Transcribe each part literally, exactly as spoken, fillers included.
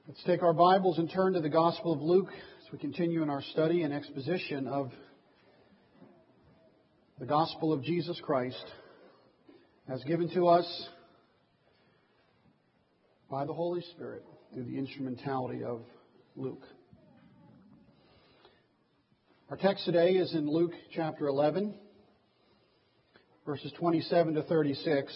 Let's take our Bibles and turn to the Gospel of Luke as we continue in our study and exposition of the Gospel of Jesus Christ as given to us by the Holy Spirit through the instrumentality of Luke. Our text today is in Luke chapter eleven, verses twenty-seven to thirty-six.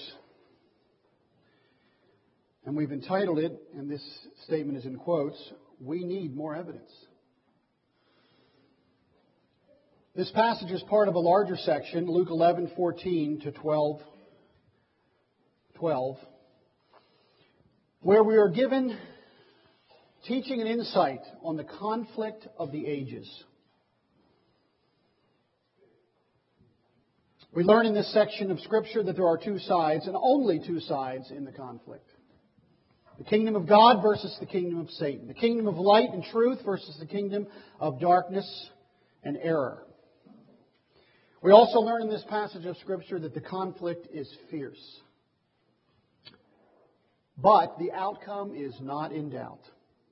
And we've entitled it, and this statement is in quotes, "We Need More Evidence." This passage is part of a larger section, Luke eleven, fourteen to twelve, twelve, where we are given teaching and insight on the conflict of the ages. We learn in this section of Scripture that there are two sides, and only two sides in the conflict. The kingdom of God versus the kingdom of Satan. The kingdom of light and truth versus the kingdom of darkness and error. We also learn in this passage of Scripture that the conflict is fierce. But the outcome is not in doubt.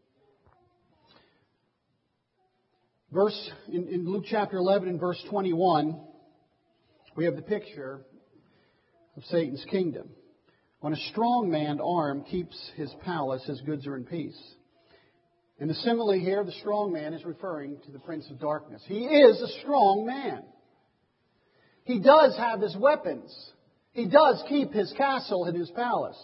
Verse in, in Luke chapter eleven and verse twenty-one, we have the picture of Satan's kingdom. When a strong man armed keeps his palace, his goods are in peace. And the simile here, the strong man, is referring to the prince of darkness. He is a strong man. He does have his weapons. He does keep his castle and his palace.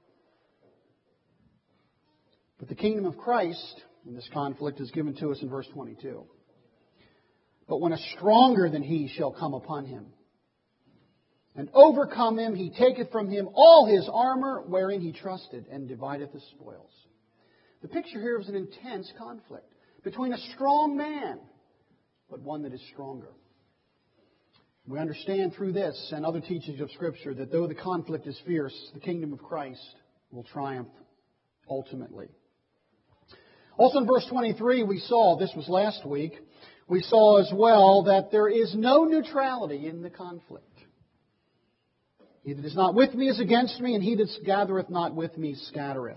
But the kingdom of Christ in this conflict is given to us in verse twenty-two. But when a stronger than he shall come upon him, and overcome him, he taketh from him all his armor wherein he trusted, and divideth the spoils. The picture here is an intense conflict between a strong man, but one that is stronger. We understand through this and other teachings of Scripture that though the conflict is fierce, the kingdom of Christ will triumph ultimately. Also in verse twenty-three, we saw, this was last week, we saw as well that there is no neutrality in the conflict. He that is not with me is against me, and he that gathereth not with me scattereth.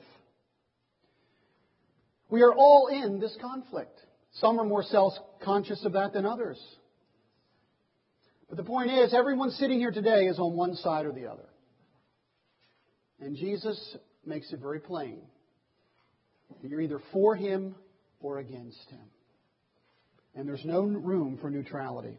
We are all in this conflict. Some are more self-conscious of that than others. But the point is, everyone sitting here today is on one side or the other. And Jesus makes it very plain that you're either for Him or against Him. And there's no room for neutrality.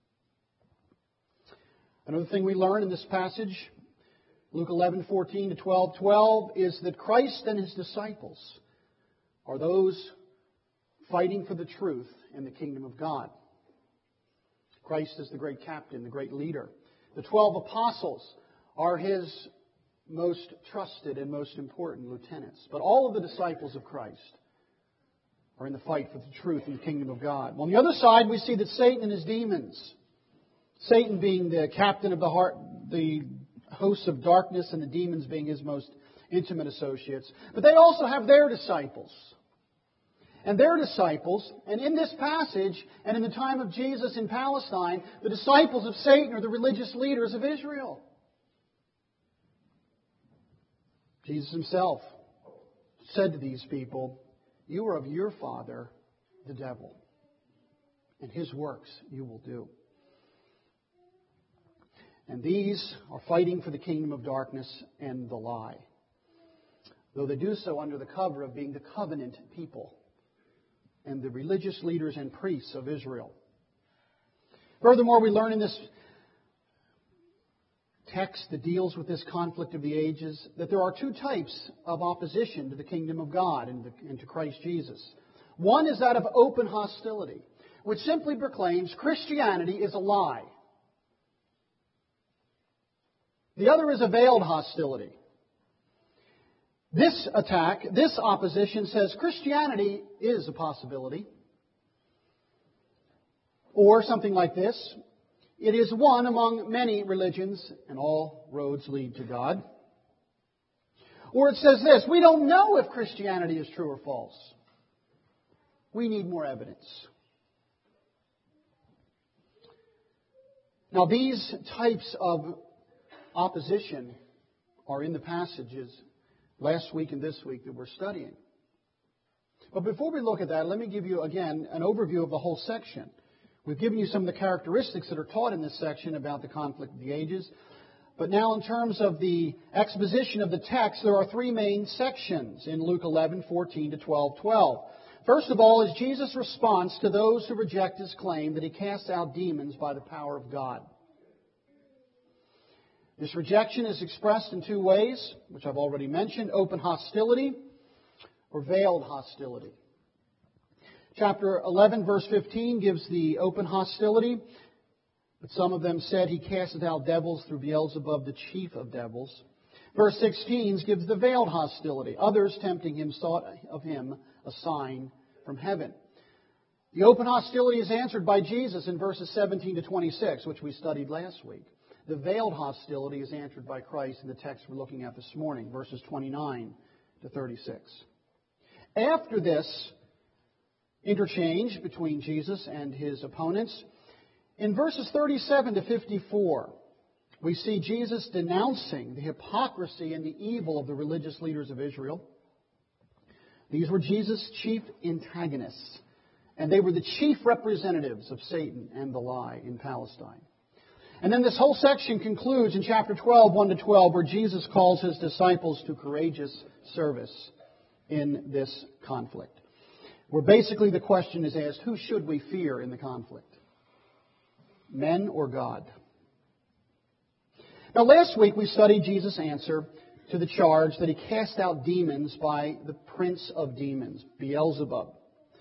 Another thing we learn in this passage, Luke eleven, fourteen to twelve, twelve, is that Christ and His disciples are those fighting for the truth in the kingdom of God. Christ is the great captain, the great leader. The twelve apostles are His most trusted and most important lieutenants. But all of the disciples of Christ are in the fight for the truth in the kingdom of God. On the other side, we see that Satan and his demons, Satan being the captain of the heart, the hosts of darkness, and the demons being his most intimate associates. But they also have their disciples. And their disciples, and in this passage, and in the time of Jesus in Palestine, the disciples of Satan are the religious leaders of Israel. Jesus Himself said to these people, "You are of your father, the devil, and his works you will do." And these are fighting for the kingdom of darkness and the lie. Though they do so under the cover of being the covenant people and the religious leaders and priests of Israel. Furthermore, we learn in this text that deals with this conflict of the ages that there are two types of opposition to the kingdom of God and to Christ Jesus. One is that of open hostility, which simply proclaims Christianity is a lie. The other is a veiled hostility. This attack, this opposition says Christianity is a possibility. Or something like this: it is one among many religions, and all roads lead to God. Or it says this: we don't know if Christianity is true or false. We need more evidence. Now, these types of opposition are in the passages last week and this week that we're studying. But before we look at that, let me give you, again, an overview of the whole section. We've given you some of the characteristics that are taught in this section about the conflict of the ages. But now in terms of the exposition of the text, there are three main sections in Luke eleven, fourteen to twelve, twelve. First of all is Jesus' response to those who reject His claim that He casts out demons by the power of God. This rejection is expressed in two ways, which I've already mentioned: open hostility or veiled hostility. Chapter eleven, verse fifteen gives the open hostility. But some of them said, He casteth out devils through Beelzebub, the chief of devils. Verse sixteen gives the veiled hostility. Others, tempting Him, sought of Him a sign from heaven. The open hostility is answered by Jesus in verses seventeen to twenty-six, which we studied last week. The veiled hostility is answered by Christ in the text we're looking at this morning, verses twenty-nine to thirty-six. After this interchange between Jesus and His opponents, in verses thirty-seven to fifty-four, we see Jesus denouncing the hypocrisy and the evil of the religious leaders of Israel. These were Jesus' chief antagonists, and they were the chief representatives of Satan and the lie in Palestine. And then this whole section concludes in chapter twelve, one to twelve, where Jesus calls His disciples to courageous service in this conflict. Where basically the question is asked, who should we fear in the conflict? Men or God? Now last week we studied Jesus' answer to the charge that He cast out demons by the prince of demons, Beelzebub.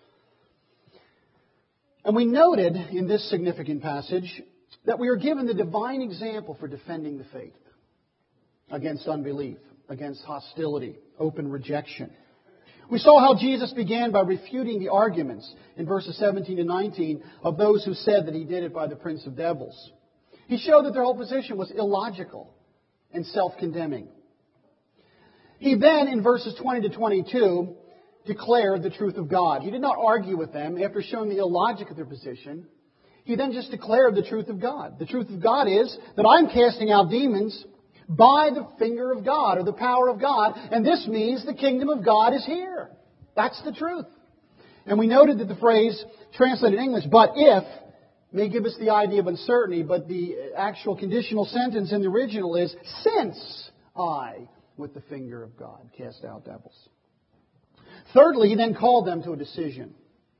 And we noted in this significant passage that we are given the divine example for defending the faith against unbelief, against hostility, open rejection. We saw how Jesus began by refuting the arguments in verses seventeen to nineteen of those who said that He did it by the prince of devils. He showed that their whole position was illogical and self-condemning. He then, in verses twenty to twenty-two, declared the truth of God. He did not argue with them after showing the illogic of their position. He then just declared the truth of God. The truth of God is that I'm casting out demons by the finger of God, or the power of God, and this means the kingdom of God is here. That's the truth. And we noted that the phrase translated in English, but if, may give us the idea of uncertainty, but the actual conditional sentence in the original is, since I, with the finger of God, cast out devils. Thirdly, He then called them to a decision.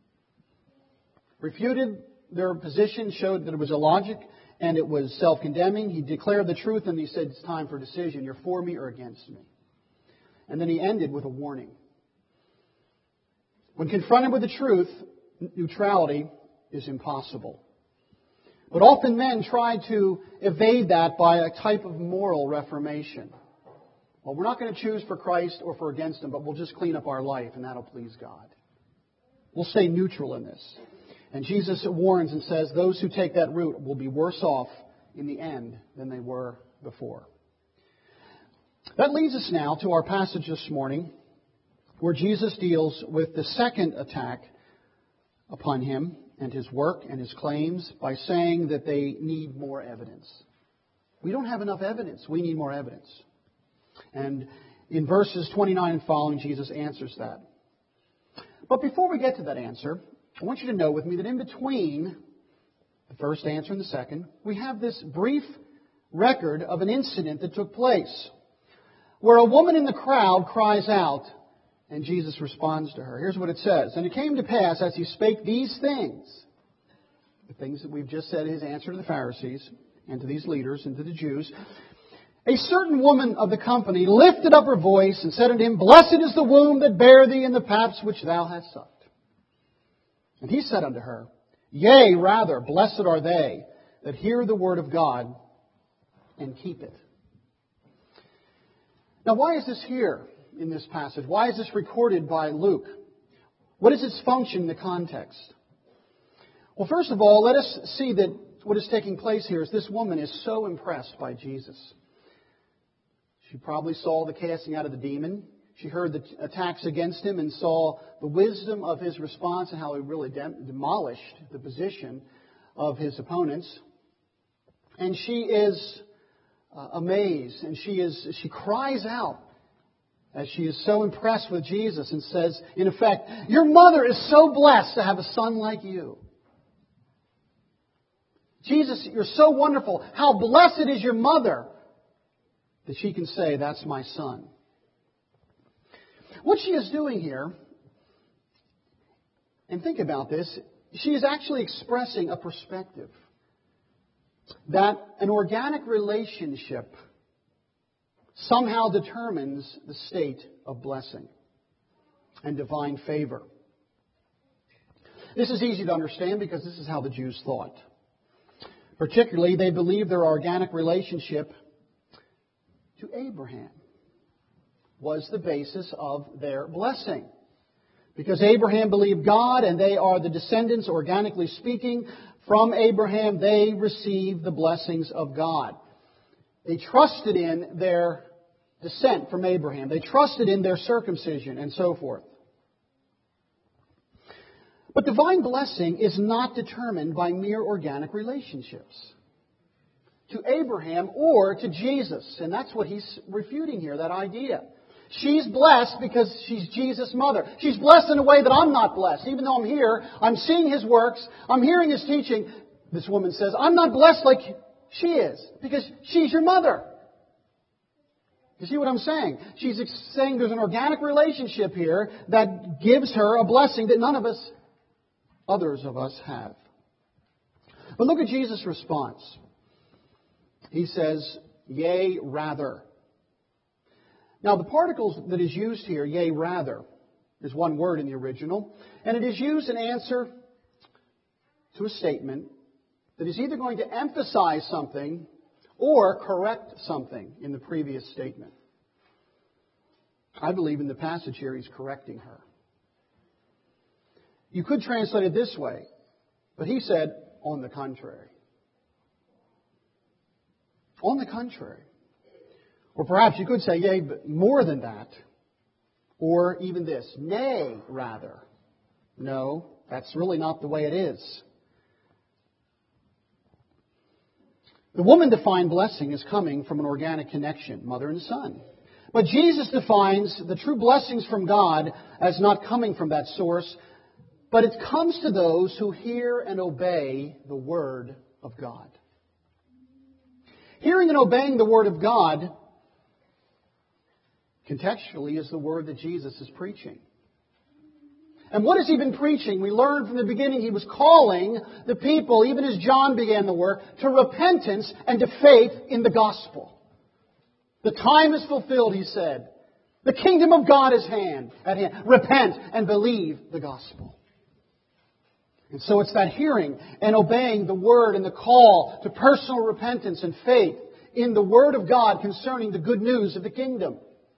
Refuted their position, showed that it was illogic and it was self-condemning. He declared the truth and He said, it's time for a decision. You're for me or against me. And then He ended with a warning. When confronted with the truth, neutrality is impossible. But often men try to evade that by a type of moral reformation. Well, we're not going to choose for Christ or for against Him, but we'll just clean up our life and that'll please God. We'll stay neutral in this. And Jesus warns and says those who take that route will be worse off in the end than they were before. That leads us now to our passage this morning, where Jesus deals with the second attack upon Him and His work and His claims by saying that they need more evidence. We don't have enough evidence. We need more evidence. And in verses twenty-nine and following, Jesus answers that. But before we get to that answer, I want you to know with me that in between the first answer and the second, we have this brief record of an incident that took place where a woman in the crowd cries out and Jesus responds to her. Here's what it says. And it came to pass as He spake these things, the things that we've just said, His answer to the Pharisees and to these leaders and to the Jews, a certain woman of the company lifted up her voice and said unto Him, Blessed is the womb that bare thee and the paps which thou hast sucked. And He said unto her, Yea, rather, blessed are they that hear the word of God and keep it. Now, why is this here in this passage? Why is this recorded by Luke? What is its function in the context? Well, first of all, let us see that what is taking place here is this woman is so impressed by Jesus. She probably saw the casting out of the demon. She heard the attacks against Him and saw the wisdom of His response and how He really dem- demolished the position of His opponents. And she is uh, amazed, and she is she cries out as she is so impressed with Jesus and says, in effect, your mother is so blessed to have a son like you. Jesus, you're so wonderful. How blessed is your mother that she can say, that's my son. What she is doing here, and think about this, she is actually expressing a perspective that an organic relationship somehow determines the state of blessing and divine favor. This is easy to understand because this is how the Jews thought. Particularly, they believed their organic relationship to Abraham was the basis of their blessing. Because Abraham believed God and they are the descendants, organically speaking, from Abraham, they receive the blessings of God. They trusted in their descent from Abraham. They trusted in their circumcision and so forth. But divine blessing is not determined by mere organic relationships to Abraham or to Jesus. And that's what he's refuting here, that idea. She's blessed because she's Jesus' mother. She's blessed in a way that I'm not blessed. Even though I'm here, I'm seeing His works, I'm hearing His teaching. This woman says, I'm not blessed like she is because she's your mother. You see what I'm saying? She's saying there's an organic relationship here that gives her a blessing that none of us, others of us, have. But look at Jesus' response. He says, yea, rather. Now, the particle that is used here, yea, rather, is one word in the original, and it is used in answer to a statement that is either going to emphasize something or correct something in the previous statement. I believe in the passage here he's correcting her. You could translate it this way, but he said, on the contrary. On the contrary. Or perhaps you could say, yea, but more than that. Or even this, nay, rather. No, that's really not the way it is. The woman defined blessing as coming from an organic connection, mother and son. But Jesus defines the true blessings from God as not coming from that source, but it comes to those who hear and obey the Word of God. Hearing and obeying the Word of God contextually is the word that Jesus is preaching. And what has He been preaching? We learned from the beginning He was calling the people, even as John began the work, to repentance and to faith in the gospel. The time is fulfilled, He said. The kingdom of God is hand, at hand. Repent and believe the gospel. And so it's that hearing and obeying the word and the call to personal repentance and faith in the word of God concerning the good news of the kingdom.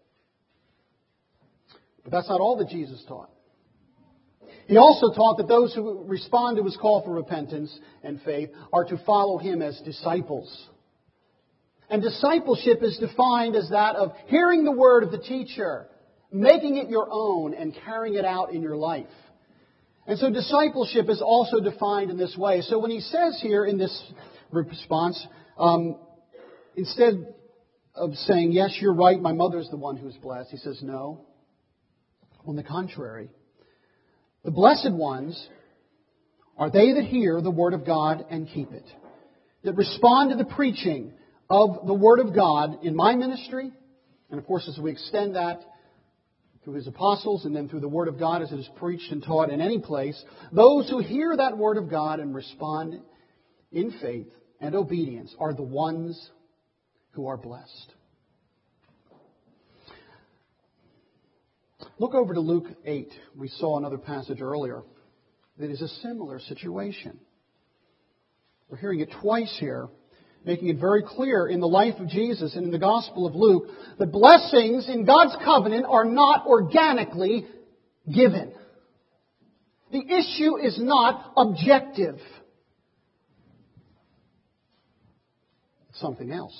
But that's not all that Jesus taught. He also taught that those who respond to His call for repentance and faith are to follow Him as disciples. And discipleship is defined as that of hearing the word of the teacher, making it your own, and carrying it out in your life. And so discipleship is also defined in this way. So when he says here in this response, um, instead of saying, yes, you're right, my mother's the one who's blessed, he says, no. On the contrary, the blessed ones are they that hear the Word of God and keep it, that respond to the preaching of the Word of God in my ministry, and of course as we extend that through His apostles and then through the Word of God as it is preached and taught in any place, those who hear that Word of God and respond in faith and obedience are the ones who are blessed. Look over to Luke eight. We saw another passage earlier that is a similar situation. We're hearing it twice here, making it very clear in the life of Jesus and in the Gospel of Luke that blessings in God's covenant are not organically given. The issue is not objective. It's something else.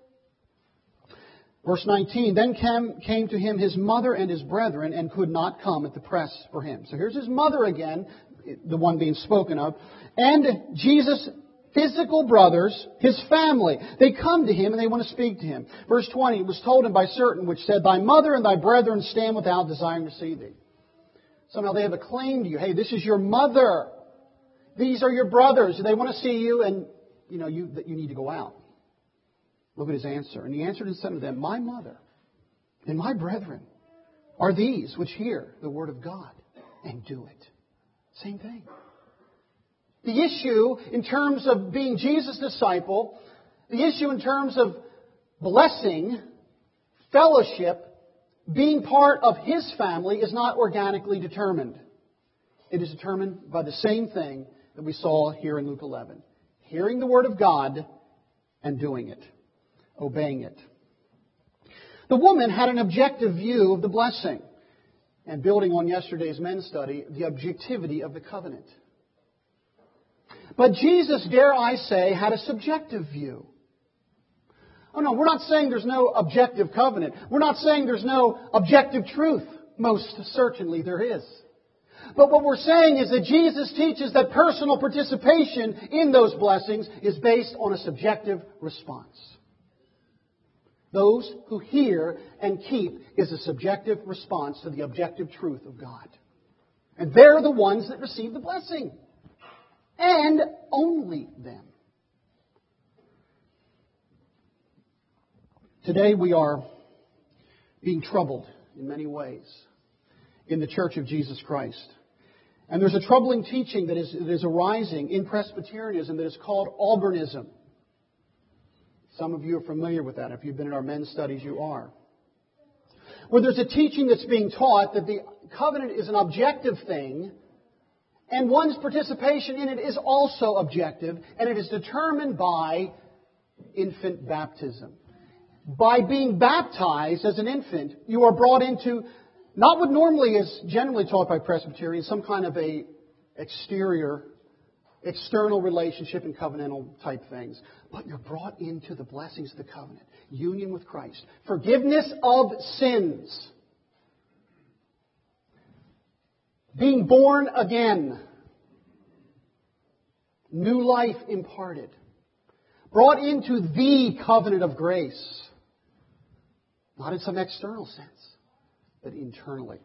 Verse nineteen, then came, came to him his mother and his brethren and could not come at the press for him. So here's his mother again, the one being spoken of. And Jesus physical brothers, his family. They come to him and they want to speak to him. Verse twenty, it was told him by certain which said, Thy mother and thy brethren stand without, desiring to see thee. Somehow they have a claim to you. Hey, this is your mother. These are your brothers. They want to see you, and you know you that you need to go out. Look at his answer. And he answered and said to them, My mother and my brethren are these which hear the word of God and do it. Same thing. The issue in terms of being Jesus' disciple, the issue in terms of blessing, fellowship, being part of His family is not organically determined. It is determined by the same thing that we saw here in Luke eleven. Hearing the Word of God and doing it. Obeying it. The woman had an objective view of the blessing. And building on yesterday's men's study, the objectivity of the covenant. But Jesus, dare I say, had a subjective view. Oh no, we're not saying there's no objective covenant. We're not saying there's no objective truth. Most certainly there is. But what we're saying is that Jesus teaches that personal participation in those blessings is based on a subjective response. Those who hear and keep is a subjective response to the objective truth of God. And they're the ones that receive the blessing. And only them. Today we are being troubled in many ways in the Church of Jesus Christ. And there's a troubling teaching that is, that is arising in Presbyterianism that is called Albernism. Some of you are familiar with that. If you've been in our men's studies, you are. Where there's a teaching that's being taught that the covenant is an objective thing, and one's participation in it is also objective, and it is determined by infant baptism. By being baptized as an infant, you are brought into not what normally is generally taught by Presbyterians, some kind of a exterior, external relationship and covenantal type things. But you're brought into the blessings of the covenant. Union with Christ. Forgiveness of sins. Being born again. New life imparted. Brought into the covenant of grace. Not in some external sense, but internally.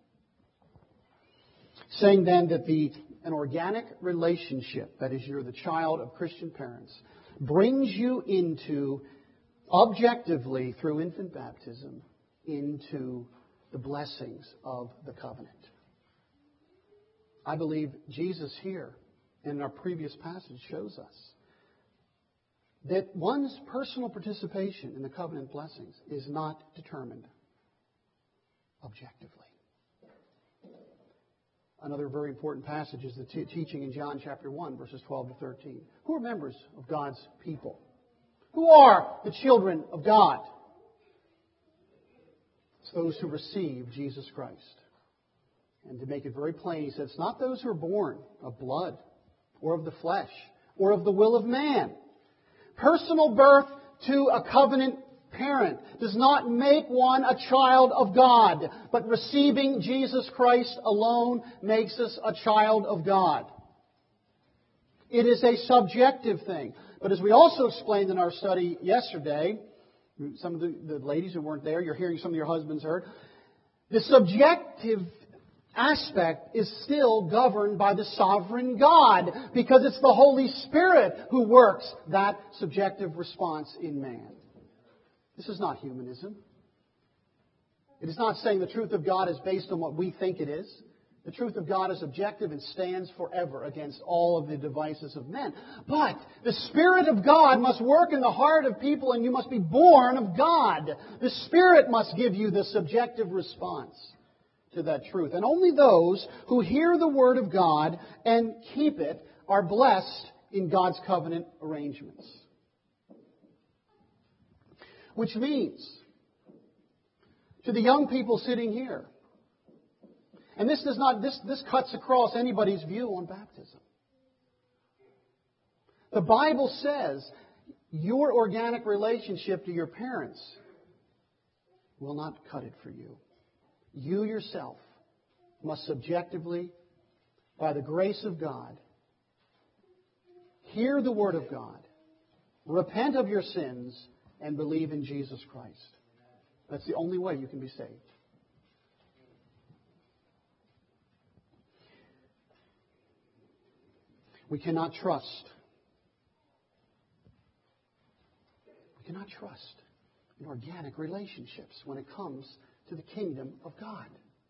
Saying then that the an organic relationship, that is, you're the child of Christian parents, brings you into, objectively, through infant baptism, into the blessings of the covenant. I believe Jesus here, in our previous passage, shows us that one's personal participation in the covenant blessings is not determined objectively. Another very important passage is the t- teaching in John chapter one, verses twelve to thirteen. Who are members of God's people? Who are the children of God? It's those who receive Jesus Christ. And to make it very plain, he said, it's not those who are born of blood, or of the flesh, or of the will of man. Personal birth to a covenant parent does not make one a child of God, but receiving Jesus Christ alone makes us a child of God. It is a subjective thing. But as we also explained in our study yesterday, some of the, the ladies who weren't there, you're hearing some of your husbands heard, the subjective aspect is still governed by the sovereign God, because it's the Holy Spirit who works that subjective response in man. This is not humanism. It is not saying the truth of God is based on what we think it is. The truth of God is objective and stands forever against all of the devices of men. But the Spirit of God must work in the heart of people, and you must be born of God. The Spirit must give you the subjective response to that truth. And only those who hear the Word of God and keep it are blessed in God's covenant arrangements. Which means, to the young people sitting here, and this does not this, this cuts across anybody's view on baptism. The Bible says your organic relationship to your parents will not cut it for you. You yourself must subjectively, by the grace of God, hear the Word of God, repent of your sins, and believe in Jesus Christ. That's the only way you can be saved. We cannot trust. We cannot trust in organic relationships when it comes to the kingdom of God.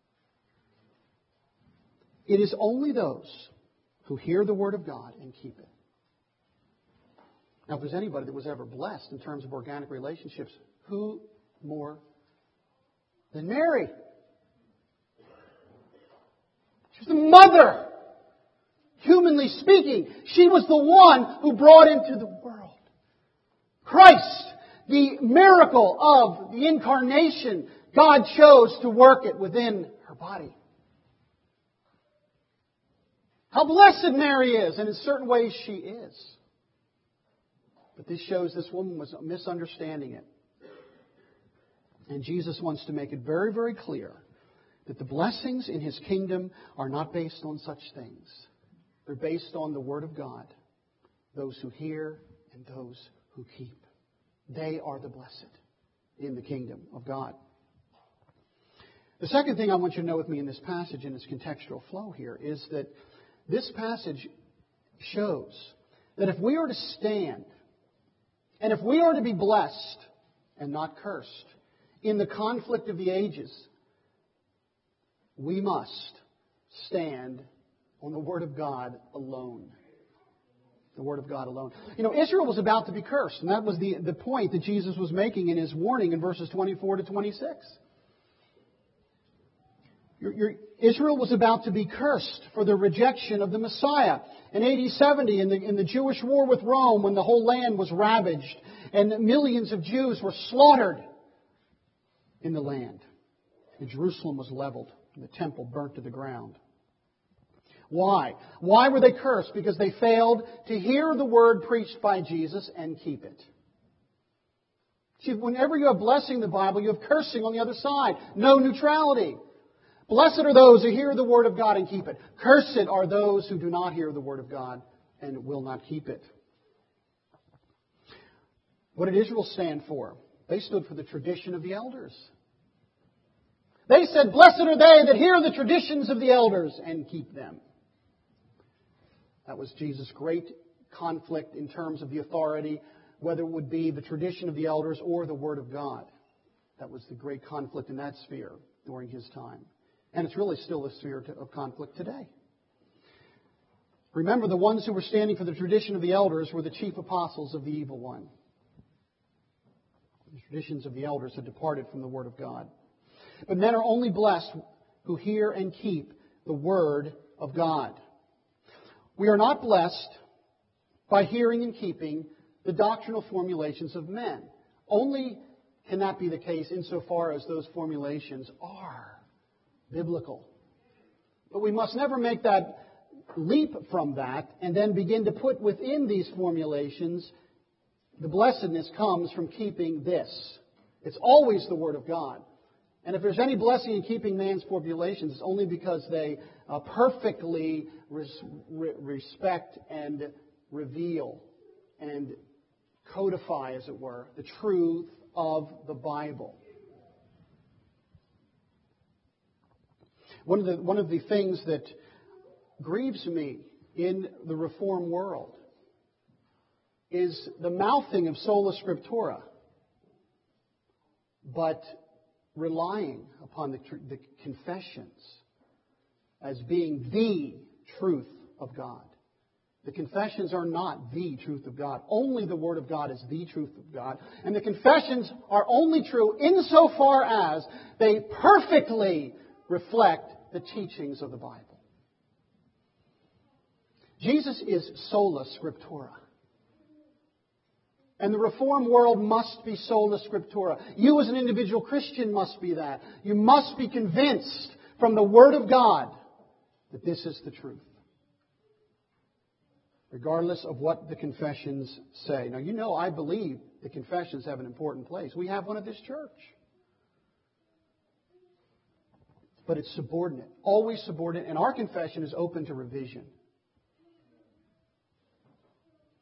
It is only those who hear the Word of God and keep it. Now, if there's anybody that was ever blessed in terms of organic relationships, who more than Mary? She's the mother. Humanly speaking, she was the one who brought into the world Christ, the miracle of the incarnation. God chose to work it within her body. How blessed Mary is, and in certain ways she is. But this shows this woman was misunderstanding it. And Jesus wants to make it very, very clear that the blessings in His kingdom are not based on such things. They're based on the Word of God. Those who hear and those who keep. They are the blessed in the kingdom of God. The second thing I want you to know with me in this passage, in its contextual flow here, is that this passage shows that if we are to stand, and if we are to be blessed and not cursed in the conflict of the ages, we must stand on the Word of God alone. The Word of God alone. You know, Israel was about to be cursed, and that was the, the point that Jesus was making in His warning in verses twenty-four to twenty-six. Your, your, Israel was about to be cursed for the rejection of the Messiah. In A D seventy, in the, in the Jewish war with Rome, when the whole land was ravaged and millions of Jews were slaughtered in the land, and Jerusalem was leveled and the temple burnt to the ground. Why? Why were they cursed? Because they failed to hear the word preached by Jesus and keep it. See, whenever you have blessing in the Bible, you have cursing on the other side. No neutrality. Blessed are those who hear the Word of God and keep it. Cursed are those who do not hear the Word of God and will not keep it. What did Israel stand for? They stood for the tradition of the elders. They said, blessed are they that hear the traditions of the elders and keep them. That was Jesus' great conflict in terms of the authority, whether it would be the tradition of the elders or the Word of God. That was the great conflict in that sphere during His time. And it's really still a sphere of conflict today. Remember, the ones who were standing for the tradition of the elders were the chief apostles of the evil one. The traditions of the elders had departed from the Word of God. But men are only blessed who hear and keep the Word of God. We are not blessed by hearing and keeping the doctrinal formulations of men. Only can that be the case insofar as those formulations are biblical. But we must never make that leap from that and then begin to put within these formulations the blessedness comes from keeping this. It's always the Word of God. And if there's any blessing in keeping man's formulations, it's only because they uh, perfectly res- re- respect and reveal and codify, as it were, the truth of the Bible. One of the, one of the things that grieves me in the Reform world is the mouthing of sola scriptura, but relying upon the, the confessions as being the truth of God. The confessions are not the truth of God. Only the Word of God is the truth of God. And the confessions are only true insofar as they perfectly reflect the teachings of the Bible. Jesus is sola scriptura. And the Reformed world must be sola scriptura. You as an individual Christian must be that. You must be convinced from the Word of God that this is the truth. Regardless of what the confessions say. Now, you know I believe the confessions have an important place. We have one at this church. But it's subordinate. Always subordinate. And our confession is open to revision.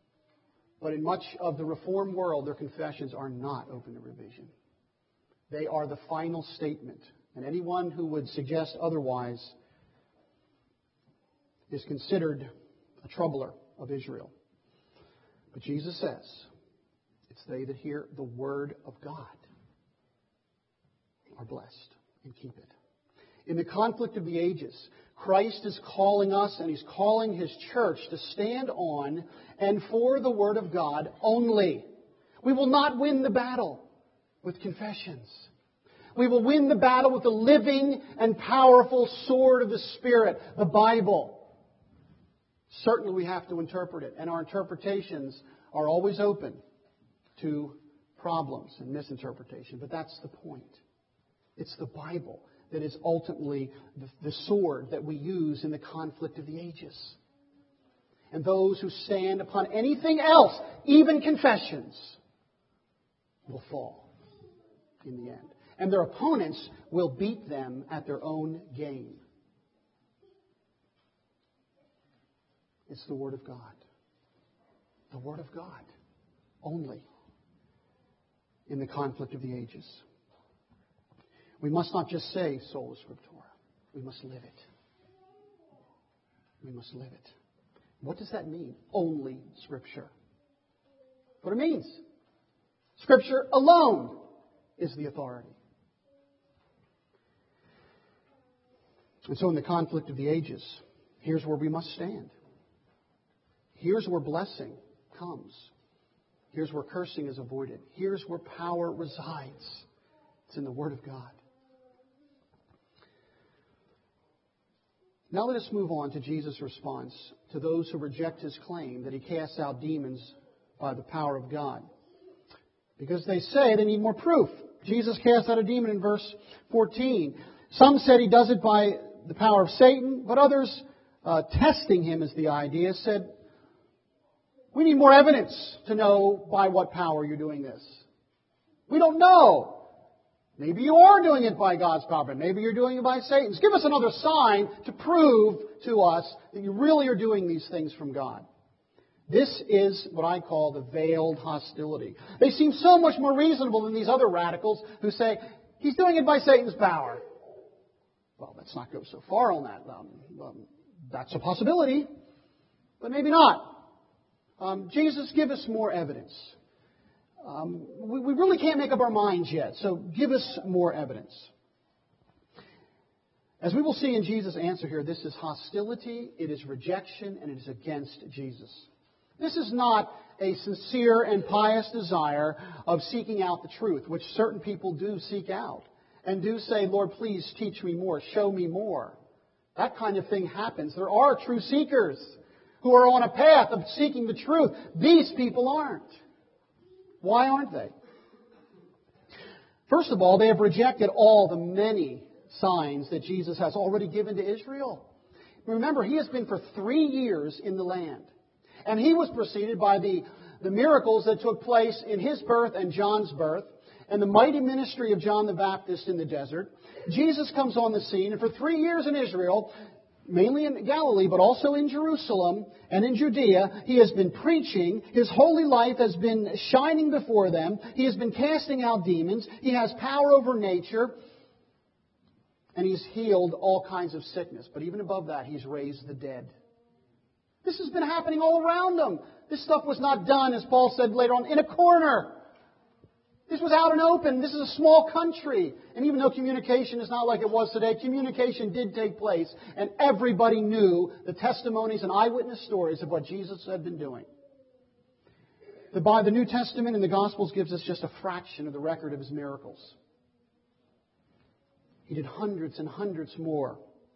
But in much of the Reformed world, their confessions are not open to revision. They are the final statement. And anyone who would suggest otherwise is considered a troubler of Israel. But Jesus says, it's they that hear the word of God are blessed and keep it. In the conflict of the ages, Christ is calling us and He's calling His church to stand on and for the Word of God only. We will not win the battle with confessions. We will win the battle with the living and powerful sword of the Spirit, the Bible. Certainly we have to interpret it, and our interpretations are always open to problems and misinterpretation. But that's the point. It's the Bible that is ultimately the, the sword that we use in the conflict of the ages. And those who stand upon anything else, even confessions, will fall in the end. And their opponents will beat them at their own game. It's the Word of God. The Word of God only in the conflict of the ages. We must not just say sola scriptura. We must live it. We must live it. What does that mean? Only Scripture. What it means. Scripture alone is the authority. And so in the conflict of the ages, here's where we must stand. Here's where blessing comes. Here's where cursing is avoided. Here's where power resides. It's in the Word of God. Now let us move on to Jesus' response to those who reject His claim that He casts out demons by the power of God. Because they say they need more proof. Jesus cast out a demon in verse fourteen. Some said He does it by the power of Satan, but others, uh, testing Him is the idea, said, we need more evidence to know by what power you're doing this. We don't know. Maybe you are doing it by God's power. Maybe you're doing it by Satan's. Give us another sign to prove to us that you really are doing these things from God. This is what I call the veiled hostility. They seem so much more reasonable than these other radicals who say, He's doing it by Satan's power. Well, let's not go so far on that. Um, um, that's a possibility, but maybe not. Um, Jesus, give us more evidence. Um, we, we really can't make up our minds yet, so give us more evidence. As we will see in Jesus' answer here, this is hostility, it is rejection, and it is against Jesus. This is not a sincere and pious desire of seeking out the truth, which certain people do seek out, and do say, Lord, please teach me more, show me more. That kind of thing happens. There are true seekers who are on a path of seeking the truth. These people aren't. Why aren't they? First of all, they have rejected all the many signs that Jesus has already given to Israel. Remember, He has been for three years in the land. And He was preceded by the, the miracles that took place in His birth and John's birth, and the mighty ministry of John the Baptist in the desert. Jesus comes on the scene, and for three years in Israel, mainly in Galilee, but also in Jerusalem and in Judea, He has been preaching. His holy life has been shining before them. He has been casting out demons. He has power over nature. And He's healed all kinds of sickness. But even above that, He's raised the dead. This has been happening all around them. This stuff was not done, as Paul said later on, in a corner. This was out and open. This is a small country. And even though communication is not like it was today, communication did take place. And everybody knew the testimonies and eyewitness stories of what Jesus had been doing. The, by the New Testament and the Gospels gives us just a fraction of the record of His miracles. He did hundreds and hundreds more.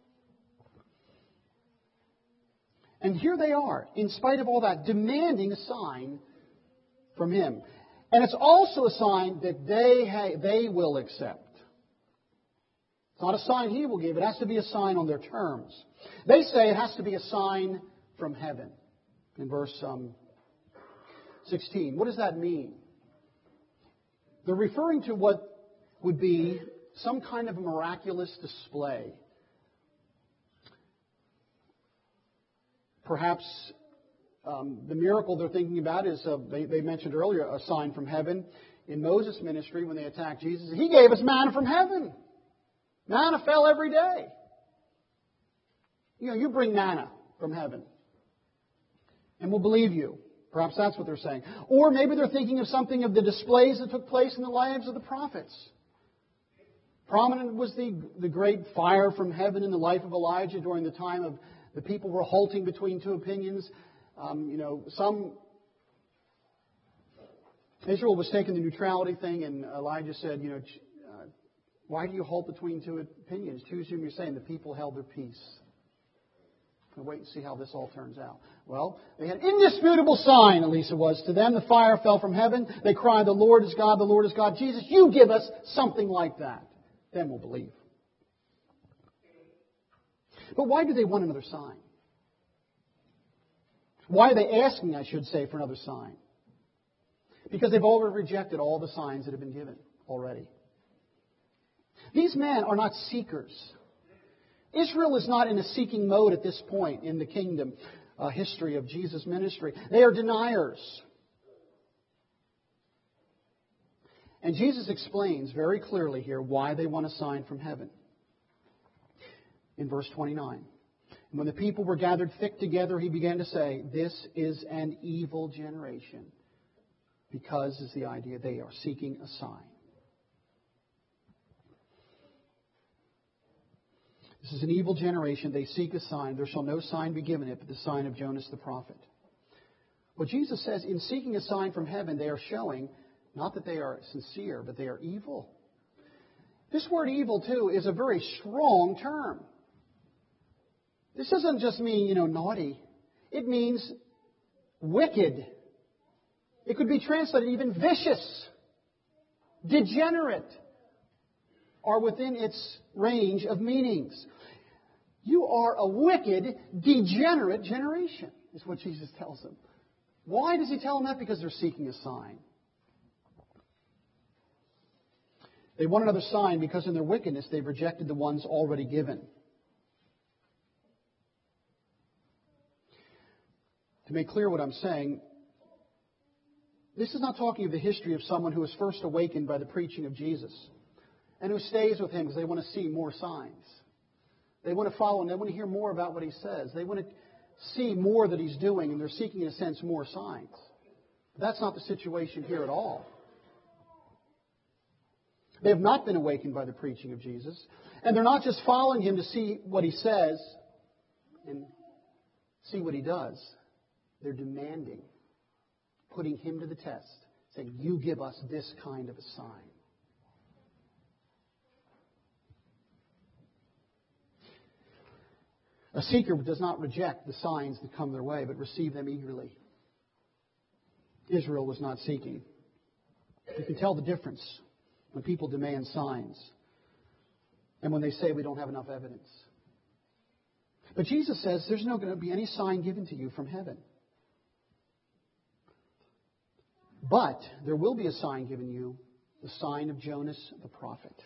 And here they are, in spite of all that, demanding a sign from Him. And it's also a sign that they ha- they will accept. It's not a sign He will give. It has to be a sign on their terms. They say it has to be a sign from heaven. In verse um, sixteen. What does that mean? They're referring to what would be some kind of miraculous display. Perhaps Um, the miracle they're thinking about is, uh, they, they mentioned earlier, a sign from heaven. In Moses' ministry, when they attacked Jesus, he gave us manna from heaven. Manna fell every day. You know, you bring manna from heaven, and we'll believe you. Perhaps that's what they're saying. Or maybe they're thinking of something of the displays that took place in the lives of the prophets. Prominent was the, the great fire from heaven in the life of Elijah during the time of the people were halting between two opinions. Um, you know, some... Israel was taking the neutrality thing, and Elijah said, you know, uh, why do you halt between two opinions? Choose whom you're saying. The people held their peace. We'll wait and see how this all turns out. Well, they had an indisputable sign, at least it was to them. The fire fell from heaven. They cried, the Lord is God, the Lord is God. Jesus, you give us something like that. Then we'll believe. But why do they want another sign? Why are they asking, I should say, for another sign? Because they've already rejected all the signs that have been given already. These men are not seekers. Israel is not in a seeking mode at this point in the kingdom uh, history of Jesus' ministry. They are deniers. And Jesus explains very clearly here why they want a sign from heaven. In verse twenty-nine. And when the people were gathered thick together, he began to say, this is an evil generation. Because is the idea they are seeking a sign. This is an evil generation. They seek a sign. There shall no sign be given it but the sign of Jonas the prophet. What Jesus says, in seeking a sign from heaven, they are showing not that they are sincere, but they are evil. This word evil, too, is a very strong term. This doesn't just mean, you know, naughty. It means wicked. It could be translated even vicious, degenerate, are within its range of meanings. You are a wicked, degenerate generation, is what Jesus tells them. Why does he tell them that? Because they're seeking a sign. They want another sign because in their wickedness they've rejected the ones already given. To make clear what I'm saying, this is not talking of the history of someone who was first awakened by the preaching of Jesus and who stays with him because they want to see more signs. They want to follow him. They want to hear more about what he says. They want to see more that he's doing, and they're seeking, in a sense, more signs. But that's not the situation here at all. They have not been awakened by the preaching of Jesus, and they're not just following him to see what he says and see what he does. They're demanding, putting him to the test, saying, you give us this kind of a sign. A seeker does not reject the signs that come their way, but receive them eagerly. Israel was not seeking. You can tell the difference when people demand signs and when they say we don't have enough evidence. But Jesus says there's not going to be any sign given to you from heaven. But there will be a sign given you, the sign of Jonas the prophet.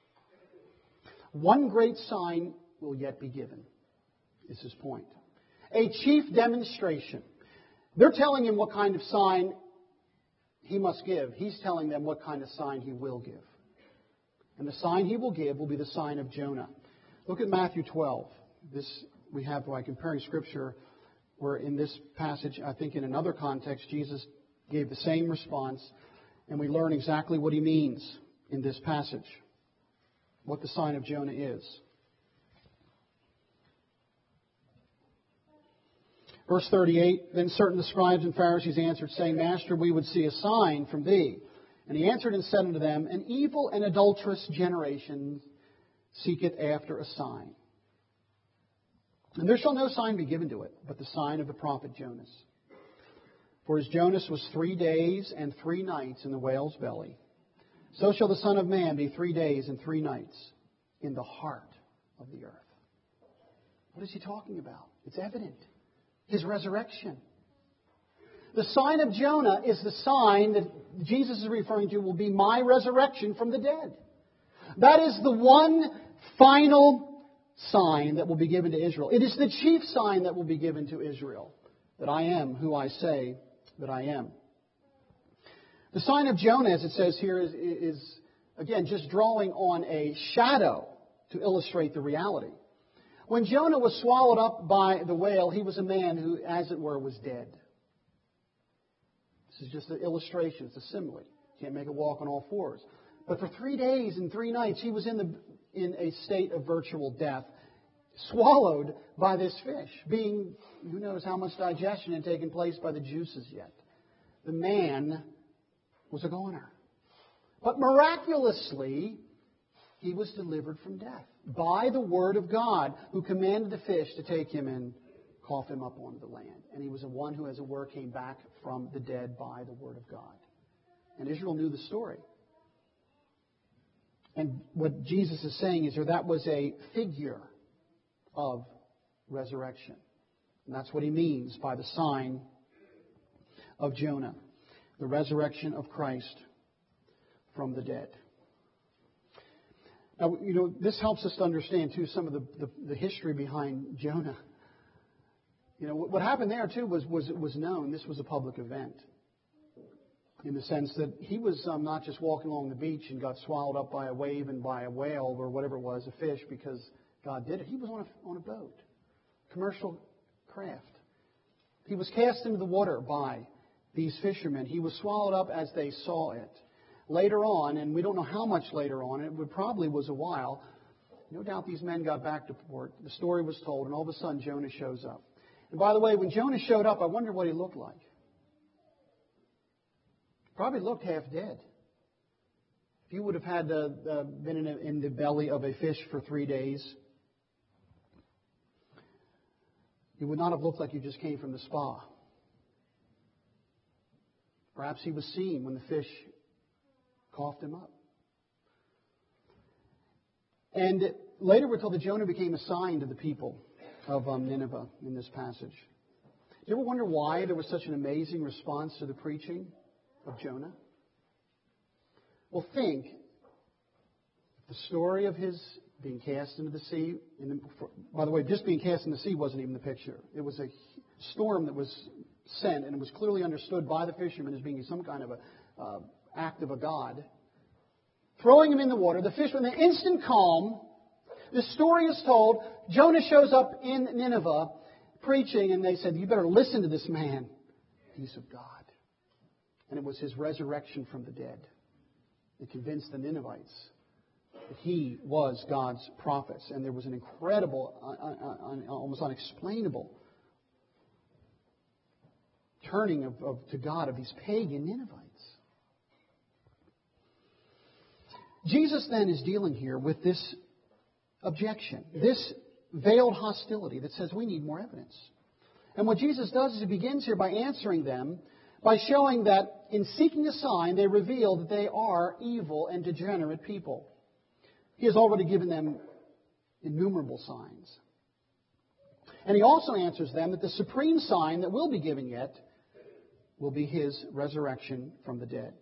One great sign will yet be given, is his point. A chief demonstration. They're telling him what kind of sign he must give. He's telling them what kind of sign he will give. And the sign he will give will be the sign of Jonah. Look at Matthew twelve. This we have by comparing Scripture, where in this passage, I think in another context, Jesus gave the same response, and we learn exactly what he means in this passage, what the sign of Jonah is. Verse thirty-eight, then certain of the scribes and Pharisees answered, saying, Master, we would see a sign from thee. And he answered and said unto them, an evil and adulterous generation seeketh after a sign. And there shall no sign be given to it, but the sign of the prophet Jonas. For as Jonas was three days and three nights in the whale's belly, so shall the Son of Man be three days and three nights in the heart of the earth. What is he talking about? It's evident. His resurrection. The sign of Jonah is the sign that Jesus is referring to will be my resurrection from the dead. That is the one final sign that will be given to Israel. It is the chief sign that will be given to Israel. that I am who I say that I am. The sign of Jonah, as it says here, is, is again, just drawing on a shadow to illustrate the reality. When Jonah was swallowed up by the whale, he was a man who, as it were, was dead. This is just an illustration. It's a simile. Can't make it walk on all fours. But for three days and three nights, he was in the in a state of virtual death, swallowed by this fish, being, who knows how much digestion had taken place by the juices yet. The man was a goner. But miraculously, he was delivered from death by the word of God, who commanded the fish to take him and cough him up onto the land. And he was the one who, as it were, came back from the dead by the word of God. And Israel knew the story. And what Jesus is saying is that that was a figure of resurrection. And that's what he means by the sign of Jonah, the resurrection of Christ from the dead. Now, you know, this helps us to understand, too, some of the, the, the history behind Jonah. You know, what happened there, too, was, was, was known. This was a public event, in the sense that he was um, not just walking along the beach and got swallowed up by a wave and by a whale or whatever it was, a fish, because God did it. He was on a, on a boat, commercial craft. He was cast into the water by these fishermen. He was swallowed up as they saw it. Later on, and we don't know how much later on, it would probably was a while, no doubt these men got back to port. The story was told, and all of a sudden Jonah shows up. And by the way, when Jonah showed up, I wonder what he looked like. Probably looked half dead. If you would have had uh, uh, been in, a, in the belly of a fish for three days, you would not have looked like you just came from the spa. Perhaps he was seen when the fish coughed him up. And later we're told that Jonah became a sign to the people of um, Nineveh in this passage. Do you ever wonder why there was such an amazing response to the preaching of Jonah? Well, think the story of his being cast into the sea. And by the way, just being cast in the sea wasn't even the picture. It was a storm that was sent, and it was clearly understood by the fishermen as being some kind of a uh, act of a god. Throwing him in the water, the fish, with an instant calm, the story is told, Jonah shows up in Nineveh preaching, and they said, you better listen to this man. He's of God. And it was his resurrection from the dead that convinced the Ninevites that he was God's prophet. And there was an incredible, uh, uh, almost unexplainable turning of, of, to God of these pagan Ninevites. Jesus then is dealing here with this objection, this veiled hostility that says we need more evidence. And what Jesus does is he begins here by answering them by showing that in seeking a sign, they reveal that they are evil and degenerate people. He has already given them innumerable signs. And he also answers them that the supreme sign that will be given yet will be his resurrection from the dead.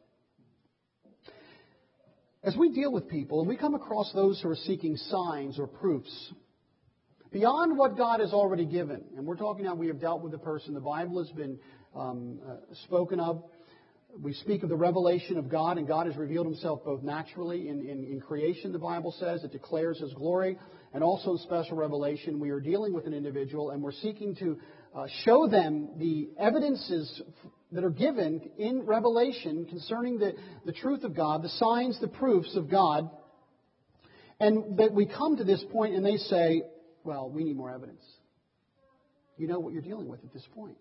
As we deal with people and we come across those who are seeking signs or proofs, beyond what God has already given, and we're talking now, we have dealt with the person, the Bible has been um, uh, spoken of. We speak of the revelation of God, and God has revealed himself both naturally in, in, in creation, the Bible says. It declares his glory, and also in special revelation. We are dealing with an individual, and we're seeking to uh, show them the evidences that are given in Revelation concerning the, the truth of God, the signs, the proofs of God. And that we come to this point and they say, well, we need more evidence. You know what you're dealing with at this point.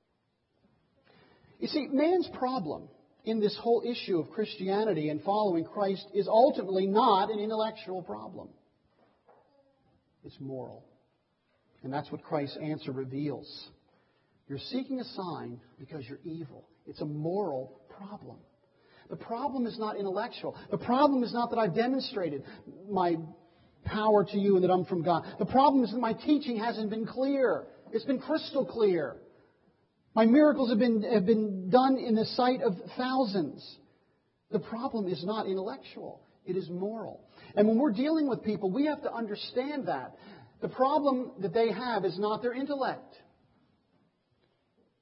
You see, man's problem in this whole issue of Christianity and following Christ is ultimately not an intellectual problem. It's moral. And that's what Christ's answer reveals. You're seeking a sign because you're evil. It's a moral problem. The problem is not intellectual. The problem is not that I've demonstrated my power to you and that I'm from God. The problem is that my teaching hasn't been clear. It's been crystal clear. My miracles have been, have been done in the sight of thousands. The problem is not intellectual. It is moral. And when we're dealing with people, we have to understand that. The problem that they have is not their intellect.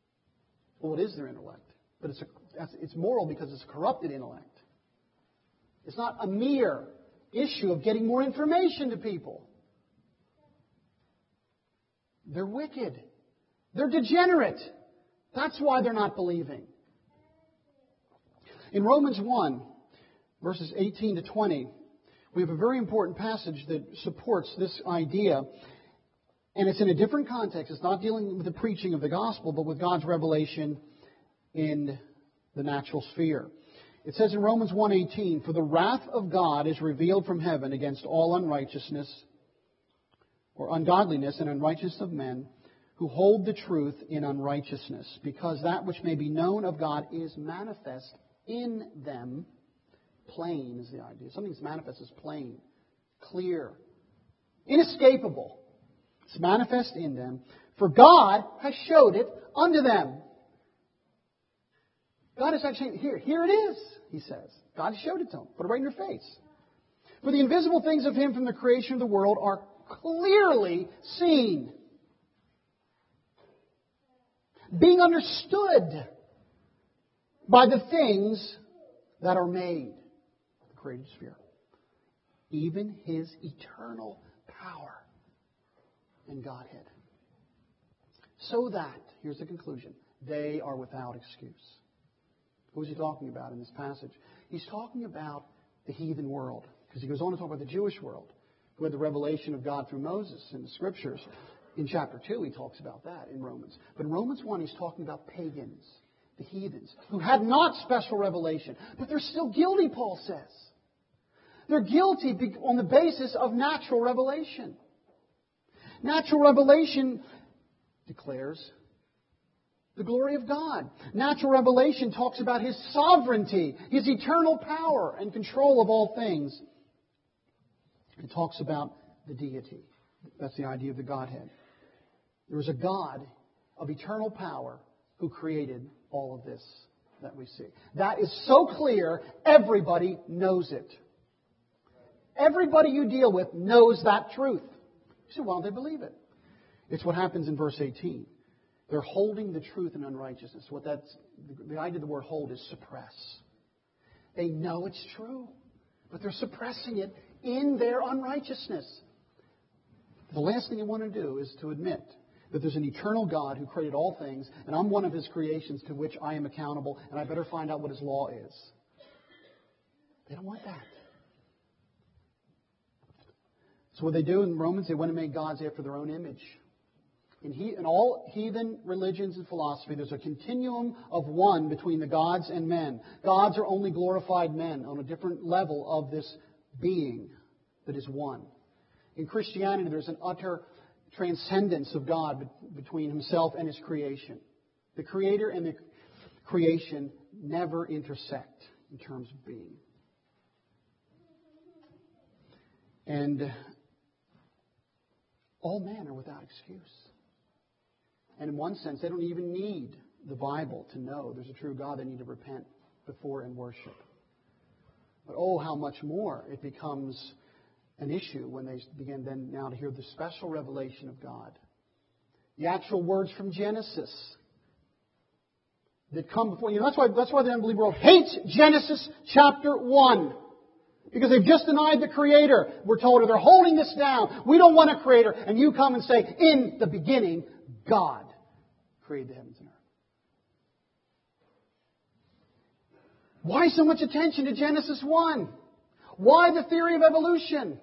Well, it is their intellect. But it's, a, it's moral because it's a corrupted intellect. It's not a mere issue of getting more information to people. They're wicked. They're degenerate. That's why they're not believing. In Romans one, verses eighteen to twenty, we have a very important passage that supports this idea. And it's in a different context. It's not dealing with the preaching of the gospel, but with God's revelation in the natural sphere. It says in Romans one eighteen, "For the wrath of God is revealed from heaven against all unrighteousness or ungodliness and unrighteousness of men who hold the truth in unrighteousness, because that which may be known of God is manifest in them." Plain is the idea. Something that's manifest is plain, clear, inescapable. It's manifest in them. For God has showed it unto them. God is actually, here, here it is, he says. God has showed it to them. Put it right in your face. For the invisible things of Him from the creation of the world are clearly seen, being understood by the things that are made, the created sphere, even His eternal power and Godhead. So that, here's the conclusion, they are without excuse. Who is he talking about in this passage? He's talking about the heathen world, because he goes on to talk about the Jewish world, who had the revelation of God through Moses in the Scriptures. In chapter two, he talks about that in Romans. But in Romans one, he's talking about pagans, the heathens, who had not special revelation. But they're still guilty, Paul says. They're guilty on the basis of natural revelation. Natural revelation declares the glory of God. Natural revelation talks about His sovereignty, His eternal power and control of all things. It talks about the deity. That's the idea of the Godhead. There is a God of eternal power who created all of this that we see. That is so clear, everybody knows it. Everybody you deal with knows that truth. So why don't they believe it? It's what happens in verse eighteen. They're holding the truth in unrighteousness. What that's the idea of the word hold is suppress. They know it's true, but they're suppressing it in their unrighteousness. The last thing you want to do is to admit that there's an eternal God who created all things, and I'm one of His creations to which I am accountable, and I better find out what His law is. They don't want that. So what they do in Romans, they want to make gods after their own image. In, he, in all heathen religions and philosophy, there's a continuum of one between the gods and men. Gods are only glorified men on a different level of this being that is one. In Christianity, there's an utter transcendence of God between Himself and His creation. The Creator and the creation never intersect in terms of being. And all men are without excuse. And in one sense, they don't even need the Bible to know there's a true God. They need to repent before and worship. But oh, how much more it becomes an issue when they begin then now to hear the special revelation of God. The actual words from Genesis that come before you. Know, that's why that's why the unbeliever world hates Genesis chapter one. Because they've just denied the Creator. We're told, or they're holding this down. We don't want a Creator. And you come and say, in the beginning, God created the heavens and earth. Why so much attention to Genesis one? Why the theory of evolution?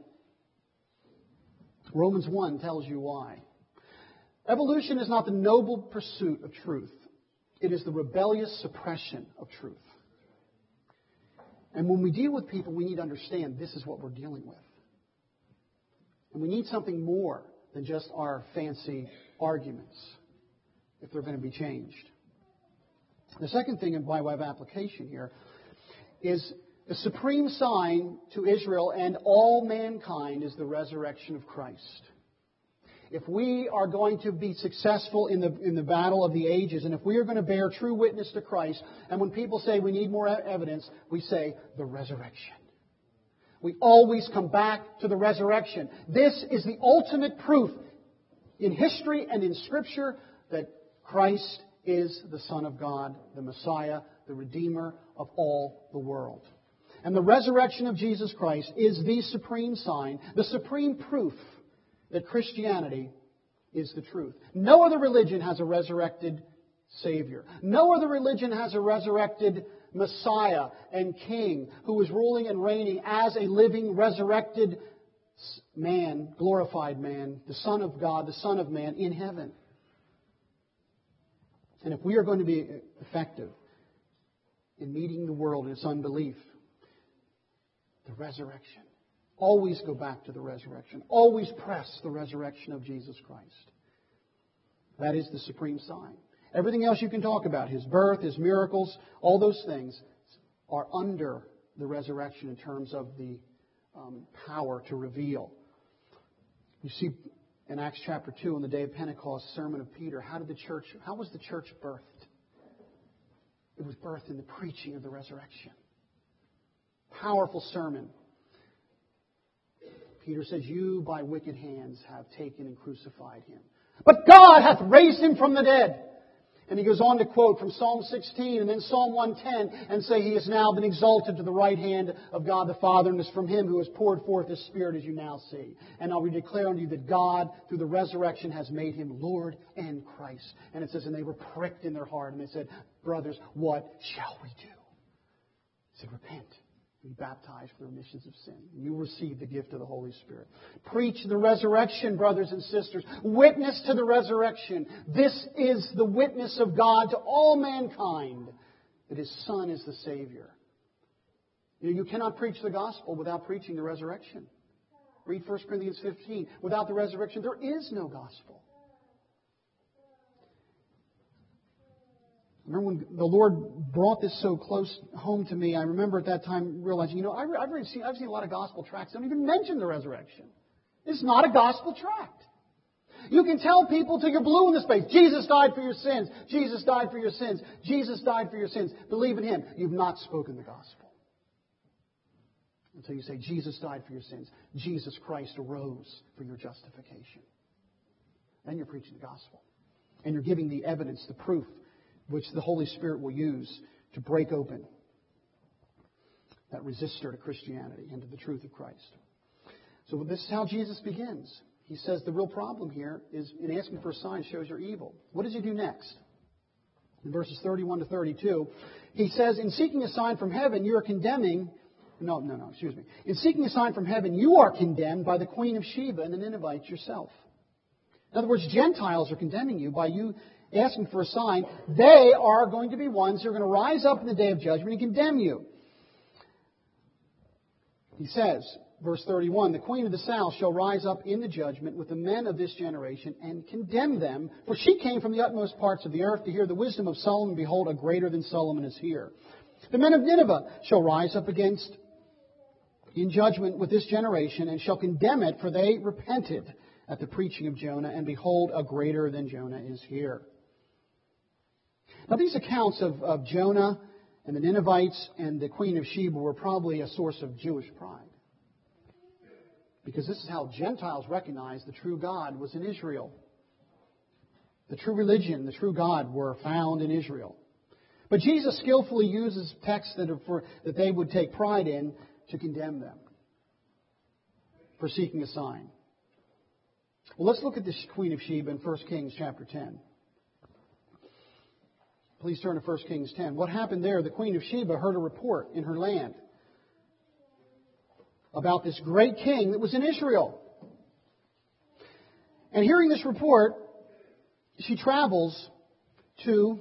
Romans one tells you why. Evolution is not the noble pursuit of truth. It is the rebellious suppression of truth. And when we deal with people, we need to understand this is what we're dealing with. And we need something more than just our fancy arguments if they're going to be changed. The second thing, and by way of application here, is the supreme sign to Israel and all mankind is the resurrection of Christ. If we are going to be successful in the in the battle of the ages, and if we are going to bear true witness to Christ, and when people say we need more evidence, we say the resurrection. We always come back to the resurrection. This is the ultimate proof in history and in Scripture that Christ is the Son of God, the Messiah, the Redeemer of all the world. And the resurrection of Jesus Christ is the supreme sign, the supreme proof that Christianity is the truth. No other religion has a resurrected Savior. No other religion has a resurrected Messiah and King who is ruling and reigning as a living, resurrected man, glorified man, the Son of God, the Son of Man in heaven. And if we are going to be effective in meeting the world in its unbelief, the resurrection. Always go back to the resurrection. Always press the resurrection of Jesus Christ. That is the supreme sign. Everything else you can talk about, His birth, His miracles, all those things are under the resurrection in terms of the um, power to reveal. You see in Acts chapter two, on the day of Pentecost, sermon of Peter, how did the church, how was the church birthed? It was birthed in the preaching of the resurrection. Powerful sermon. Peter says, you by wicked hands have taken and crucified Him. But God hath raised Him from the dead. And he goes on to quote from Psalm sixteen and then Psalm one ten and say, He has now been exalted to the right hand of God the Father, and it's from Him who has poured forth His Spirit as you now see. And I will declare unto you that God, through the resurrection, has made Him Lord and Christ. And it says, and they were pricked in their heart, and they said, brothers, what shall we do? He said, repent. Be baptized for the remissions of sin. You will receive the gift of the Holy Spirit. Preach the resurrection, brothers and sisters. Witness to the resurrection. This is the witness of God to all mankind, that His Son is the Savior. You know, you cannot preach the gospel without preaching the resurrection. Read First Corinthians fifteen. Without the resurrection, there is no gospel. Remember when the Lord brought this so close home to me, I remember at that time realizing, you know, I've, I've, seen, I've seen a lot of gospel tracts that don't even mention the resurrection. It's not a gospel tract. You can tell people till you're blue in the face, Jesus died for your sins. Jesus died for your sins. Jesus died for your sins. Believe in Him. You've not spoken the gospel. Until you say, Jesus died for your sins. Jesus Christ arose for your justification. Then you're preaching the gospel. And you're giving the evidence, the proof, which the Holy Spirit will use to break open that resistor to Christianity and to the truth of Christ. So this is how Jesus begins. He says the real problem here is in asking for a sign shows you're evil. What does He do next? In verses thirty-one to thirty-two, He says, in seeking a sign from heaven, you are condemning... No, no, no, excuse me. In seeking a sign from heaven, you are condemned by the Queen of Sheba and the Ninevites yourself. In other words, Gentiles are condemning you by you asking for a sign. They are going to be ones who are going to rise up in the day of judgment and condemn you. He says, verse thirty-one, the queen of the south shall rise up in the judgment with the men of this generation and condemn them, for she came from the utmost parts of the earth to hear the wisdom of Solomon. Behold, a greater than Solomon is here. The men of Nineveh shall rise up against in judgment with this generation and shall condemn it, for they repented at the preaching of Jonah, and behold, a greater than Jonah is here. Now, these accounts of, of Jonah and the Ninevites and the Queen of Sheba were probably a source of Jewish pride. Because this is how Gentiles recognized the true God was in Israel. The true religion, the true God were found in Israel. But Jesus skillfully uses texts that, are for, that they would take pride in to condemn them for seeking a sign. Well, let's look at this Queen of Sheba in First Kings chapter ten. Please turn to First Kings ten. What happened there? The Queen of Sheba heard a report in her land about this great king that was in Israel. And hearing this report, she travels to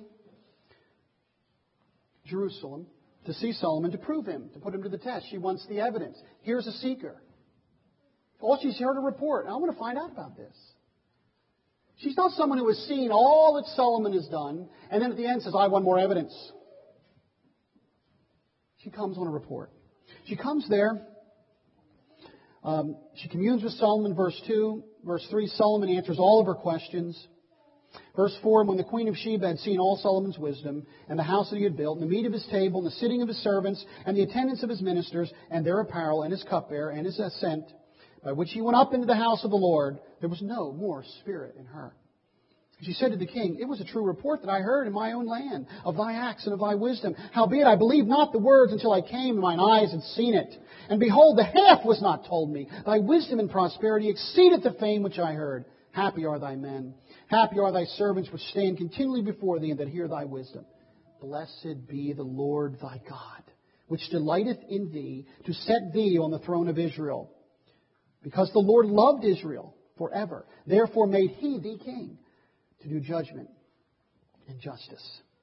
Jerusalem to see Solomon, to prove him, to put him to the test. She wants the evidence. Here's a seeker. All she's heard a report. I want to find out about this. She's not someone who has seen all that Solomon has done, and then at the end says, I want more evidence. She comes on a report. She comes there. Um, she communes with Solomon, verse two. Verse three, Solomon answers all of her questions. Verse four, when the Queen of Sheba had seen all Solomon's wisdom, and the house that he had built, and the meat of his table, and the sitting of his servants, and the attendance of his ministers, and their apparel, and his cupbearer, and his ascent, by which he went up into the house of the Lord, there was no more spirit in her. She said to the king, It was a true report that I heard in my own land of thy acts and of thy wisdom. Howbeit I believed not the words until I came, and mine eyes had seen it. And behold, the half was not told me. Thy wisdom and prosperity exceeded the fame which I heard. Happy are thy men. Happy are thy servants which stand continually before thee and that hear thy wisdom. Blessed be the Lord thy God, which delighteth in thee to set thee on the throne of Israel. Because the Lord loved Israel forever. Therefore made he thee king, to do judgment and justice.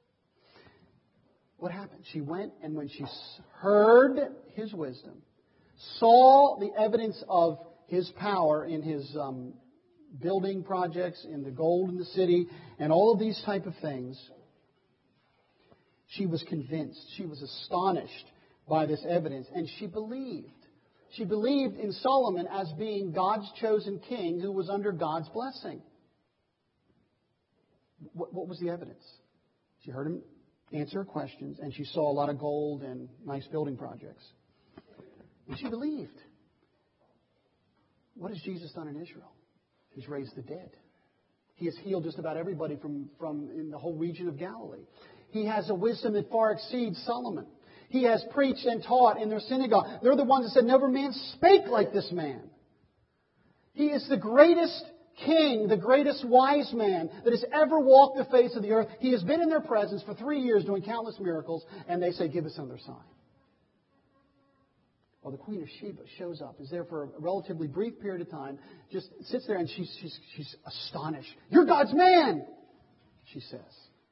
What happened? She went, and when she heard his wisdom, saw the evidence of his power in his um, building projects, in the gold in the city, and all of these type of things, she was convinced. She was astonished by this evidence, and she believed. She believed in Solomon as being God's chosen king who was under God's blessing. What, what was the evidence? She heard him answer her questions, and she saw a lot of gold and nice building projects. And she believed. What has Jesus done in Israel? He's raised the dead. He has healed just about everybody from, from in the whole region of Galilee. He has a wisdom that far exceeds Solomon. He has preached and taught in their synagogue. They're the ones that said, Never man spake like this man. He is the greatest king, the greatest wise man that has ever walked the face of the earth. He has been in their presence for three years doing countless miracles, and they say, Give us another sign. Well, the Queen of Sheba shows up, is there for a relatively brief period of time, just sits there and she's, she's, she's astonished. You're God's man, she says.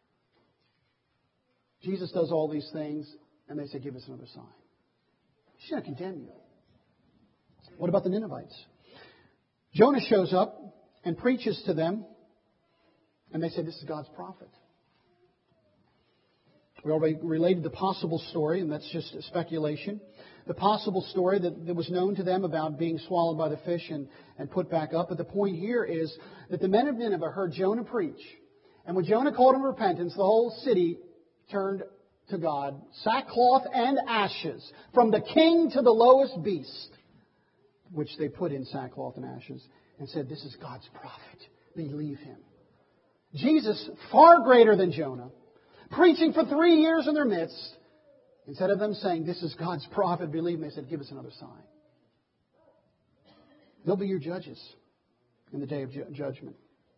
Jesus does all these things, and they say, Give us another sign. She's going to condemn you. What about the Ninevites? Jonah shows up and preaches to them, and they say, This is God's prophet. We already related the possible story, and that's just a speculation. The possible story that, that was known to them about being swallowed by the fish and, and put back up. But the point here is that the men of Nineveh heard Jonah preach. And when Jonah called them to repentance, the whole city turned to God. Sackcloth and ashes, from the king to the lowest beast, which they put in sackcloth and ashes, and said, This is God's prophet. Believe him. Jesus, far greater than Jonah, preaching for three years in their midst, instead of them saying, This is God's prophet, believe him, they said, Give us another sign. They'll be your judges in the day of ju- judgment.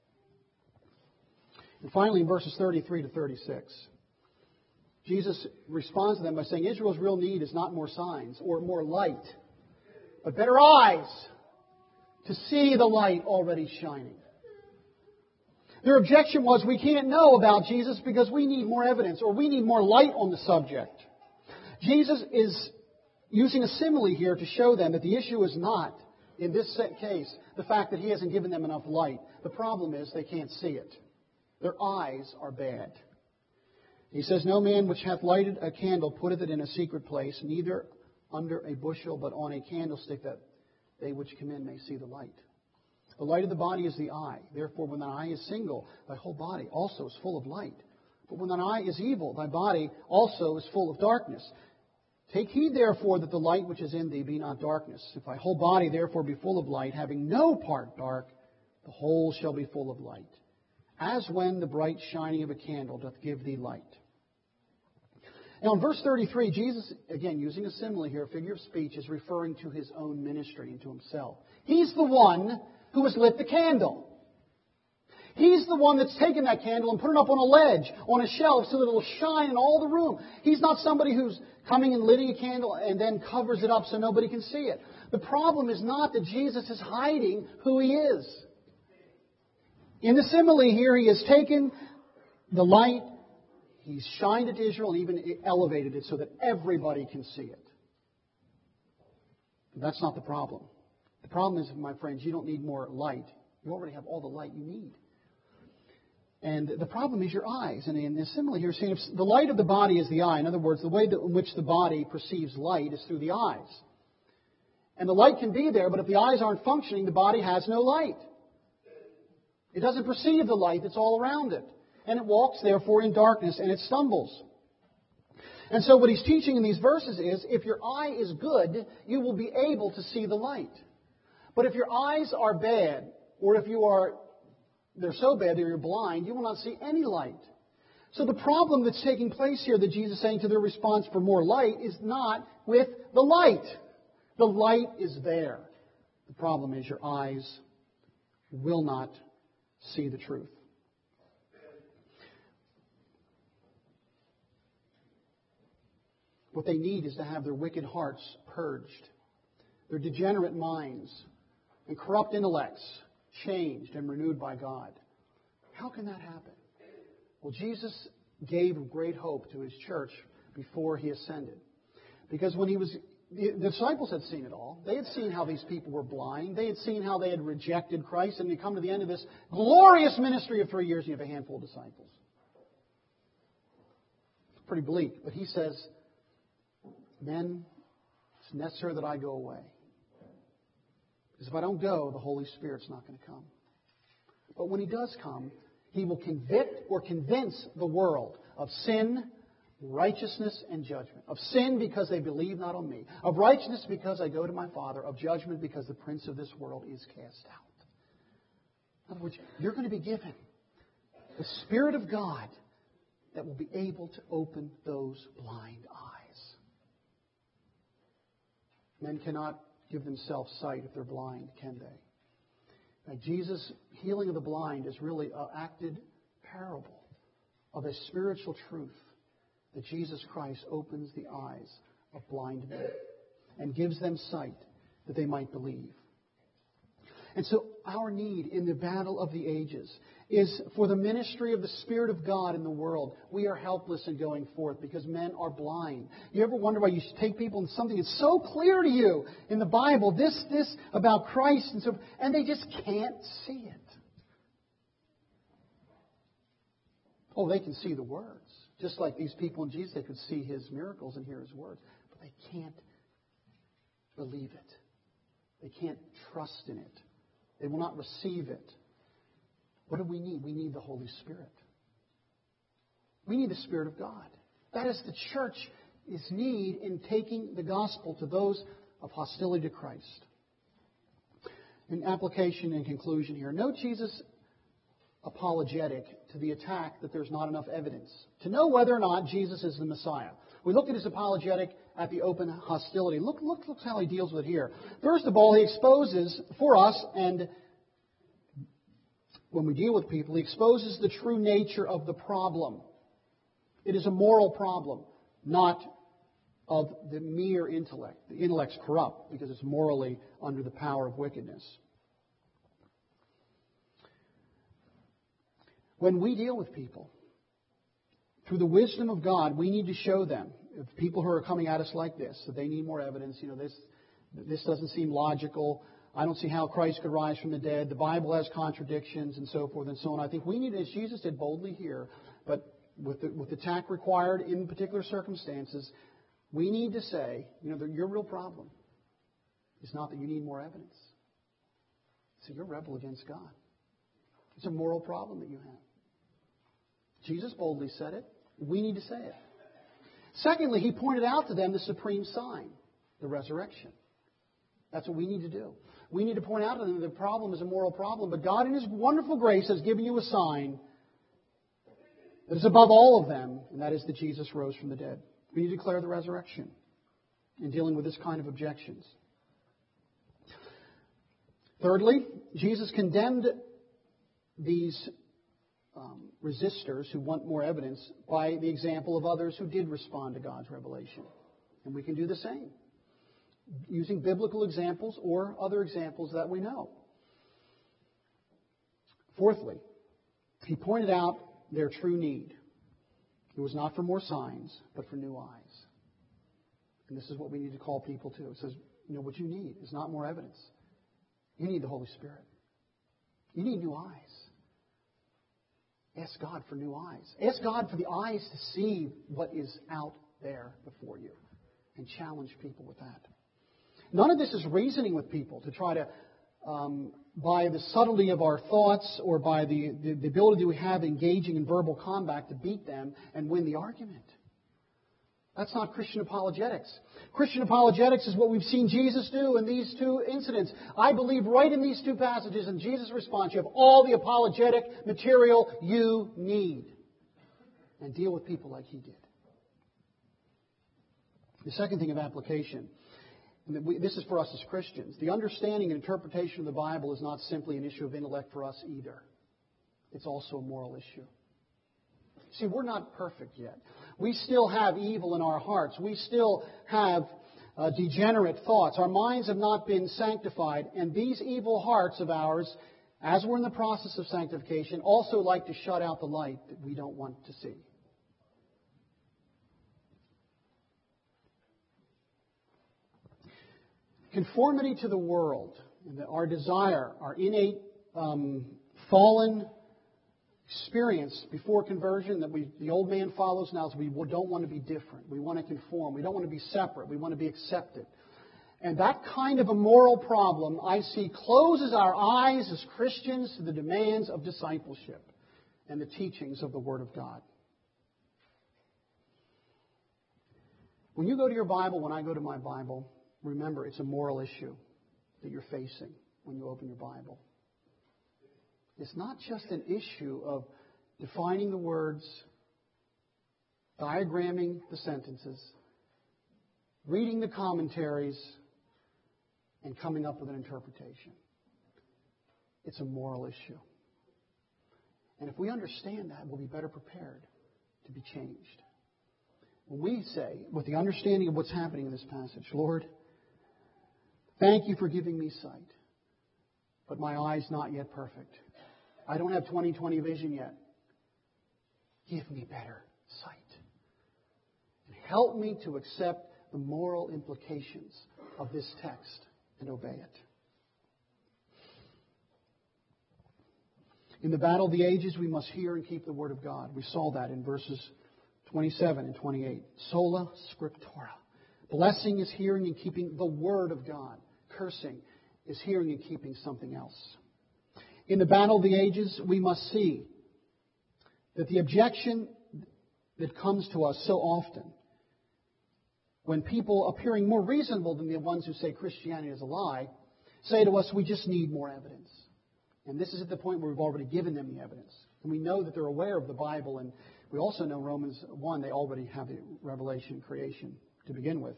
And finally, in verses thirty-three to thirty-six, Jesus responds to them by saying, Israel's real need is not more signs or more light, but better eyes to see the light already shining. Their objection was, we can't know about Jesus because we need more evidence, or we need more light on the subject. Jesus is using a simile here to show them that the issue is not, in this case, the fact that He hasn't given them enough light. The problem is they can't see it. Their eyes are bad. He says, No man which hath lighted a candle putteth it in a secret place, neither under a bushel, but on a candlestick, that they which come in may see the light. The light of the body is the eye. Therefore, when thine eye is single, thy whole body also is full of light. But when thine eye is evil, thy body also is full of darkness. Take heed, therefore, that the light which is in thee be not darkness. If thy whole body, therefore, be full of light, having no part dark, the whole shall be full of light. As when the bright shining of a candle doth give thee light. Now, in verse thirty-three, Jesus, again, using a simile here, a figure of speech, is referring to His own ministry and to Himself. He's the one who has lit the candle. He's the one that's taken that candle and put it up on a ledge, on a shelf, so that it will shine in all the room. He's not somebody who's coming and lighting a candle and then covers it up so nobody can see it. The problem is not that Jesus is hiding who He is. In the simile here, He has taken the light, He's shined it to Israel, and even elevated it so that everybody can see it. But that's not the problem. The problem is, my friends, you don't need more light. You already have all the light you need. And the problem is your eyes. And in this simile here, saying the light of the body is the eye. In other words, the way in which the body perceives light is through the eyes. And the light can be there, but if the eyes aren't functioning, the body has no light. It doesn't perceive the light that's all around it. And it walks, therefore, in darkness, and it stumbles. And so what He's teaching in these verses is, if your eye is good, you will be able to see the light. But if your eyes are bad, or if you are they're so bad that you're blind, you will not see any light. So the problem that's taking place here that Jesus is saying to their response for more light is not with the light. The light is there. The problem is your eyes will not see the truth. What they need is to have their wicked hearts purged, their degenerate minds and corrupt intellects changed and renewed by God. How can that happen? Well, Jesus gave great hope to His church before He ascended. Because when He was, the disciples had seen it all. They had seen how these people were blind. They had seen how they had rejected Christ. And they come to the end of this glorious ministry of three years and you have a handful of disciples. It's pretty bleak. But He says, men, it's necessary that I go away. Because if I don't go, the Holy Spirit's not going to come. But when He does come, He will convict or convince the world of sin, righteousness, and judgment. Of sin because they believe not on me. Of righteousness because I go to my Father. Of judgment because the prince of this world is cast out. In other words, you're going to be given the Spirit of God that will be able to open those blind eyes. Men cannot give themselves sight if they're blind, can they? Now, Jesus' healing of the blind is really an acted parable of a spiritual truth that Jesus Christ opens the eyes of blind men and gives them sight that they might believe. And so our need in the battle of the ages is for the ministry of the Spirit of God in the world. We are helpless in going forth because men are blind. You ever wonder why you take people and something is so clear to you in the Bible, this, this about Christ, and so, and they just can't see it? Oh, they can see the words. Just like these people in Jesus, they could see His miracles and hear His words. But they can't believe it. They can't trust in it. They will not receive it. What do we need? We need the Holy Spirit. We need the Spirit of God. That is the church's need in taking the gospel to those of hostility to Christ. In application and conclusion here, note Jesus' apologetic to the attack that there's not enough evidence to know whether or not Jesus is the Messiah. We looked at his apologetic at the open hostility. Look, look, look how he deals with it here. First of all, he exposes for us, and when we deal with people, he exposes the true nature of the problem. It is a moral problem, not of the mere intellect. The intellect's corrupt because it's morally under the power of wickedness. When we deal with people, through the wisdom of God, we need to show them, if people who are coming at us like this, that they need more evidence. You know, this this doesn't seem logical. I don't see how Christ could rise from the dead. The Bible has contradictions and so forth and so on. I think we need, as Jesus did boldly here, but with the, with the tact required in particular circumstances, we need to say, you know, your real problem is not that you need more evidence. It's that you're a rebel against God. It's a moral problem that you have. Jesus boldly said it. We need to say it. Secondly, he pointed out to them the supreme sign, the resurrection. That's what we need to do. We need to point out to them that the problem is a moral problem, but God in His wonderful grace has given you a sign that is above all of them, and that is that Jesus rose from the dead. We need to declare the resurrection in dealing with this kind of objections. Thirdly, Jesus condemned these um, resistors who want more evidence by the example of others who did respond to God's revelation. And we can do the same, using biblical examples or other examples that we know. Fourthly, he pointed out their true need. It was not for more signs, but for new eyes. And this is what we need to call people to. It says, you know, what you need is not more evidence. You need the Holy Spirit. You need new eyes. Ask God for new eyes. Ask God for the eyes to see what is out there before you and challenge people with that. None of this is reasoning with people to try to, um, by the subtlety of our thoughts or by the, the, the ability we have engaging in verbal combat to beat them and win the argument. That's not Christian apologetics. Christian apologetics is what we've seen Jesus do in these two incidents. I believe right in these two passages, in Jesus' response, you have all the apologetic material you need. And deal with people like He did. The second thing of application, and we, this is for us as Christians, the understanding and interpretation of the Bible is not simply an issue of intellect for us either. It's also a moral issue. See, we're not perfect yet. We still have evil in our hearts. We still have uh, degenerate thoughts. Our minds have not been sanctified. And these evil hearts of ours, as we're in the process of sanctification, also like to shut out the light that we don't want to see. Conformity to the world, and our desire, our innate um, fallen experience before conversion that we, the old man follows now is we don't want to be different. We want to conform. We don't want to be separate. We want to be accepted. And that kind of a moral problem, I see, closes our eyes as Christians to the demands of discipleship and the teachings of the Word of God. When you go to your Bible, when I go to my Bible, remember it's a moral issue that you're facing when you open your Bible. It's not just an issue of defining the words, diagramming the sentences, reading the commentaries, and coming up with an interpretation. It's a moral issue. And if we understand that, we'll be better prepared to be changed. When we say, with the understanding of what's happening in this passage, Lord, thank you for giving me sight, but my eye's not yet perfect. I don't have twenty twenty vision yet. Give me better sight. And help me to accept the moral implications of this text and obey it. In the battle of the ages, we must hear and keep the Word of God. We saw that in verses twenty-seven and twenty-eight. Sola scriptura. Blessing is hearing and keeping the Word of God. Cursing is hearing and keeping something else. In the battle of the ages, we must see that the objection that comes to us so often, when people appearing more reasonable than the ones who say Christianity is a lie, say to us, we just need more evidence. And this is at the point where we've already given them the evidence. And we know that they're aware of the Bible, and we also know Romans one, they already have the revelation creation to begin with.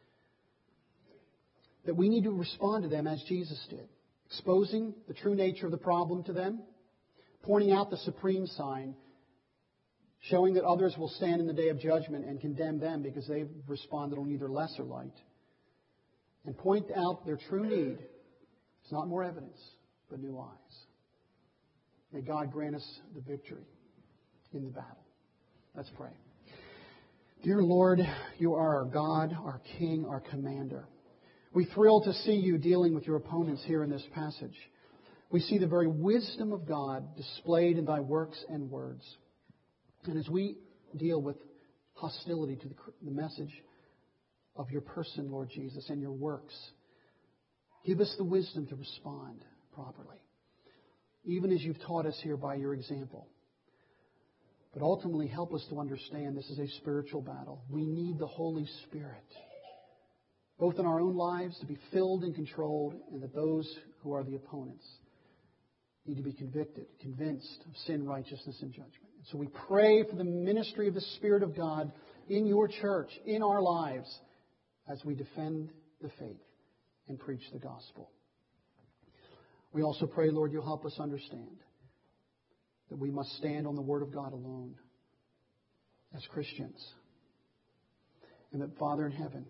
That we need to respond to them as Jesus did. Exposing the true nature of the problem to them, pointing out the supreme sign, showing that others will stand in the day of judgment and condemn them because they've responded on either lesser light, and point out their true need. It's not more evidence, but new eyes. May God grant us the victory in the battle. Let's pray. Dear Lord, you are our God, our King, our Commander. We thrill to see you dealing with your opponents here in this passage. We see the very wisdom of God displayed in thy works and words. And as we deal with hostility to the, the message of your person, Lord Jesus, and your works, give us the wisdom to respond properly, even as you've taught us here by your example. But ultimately, help us to understand this is a spiritual battle. We need the Holy Spirit, both in our own lives, to be filled and controlled, and that those who are the opponents need to be convicted, convinced of sin, righteousness, and judgment. And so we pray for the ministry of the Spirit of God in your church, in our lives, as we defend the faith and preach the gospel. We also pray, Lord, you'll help us understand that we must stand on the Word of God alone as Christians. And that, Father in heaven,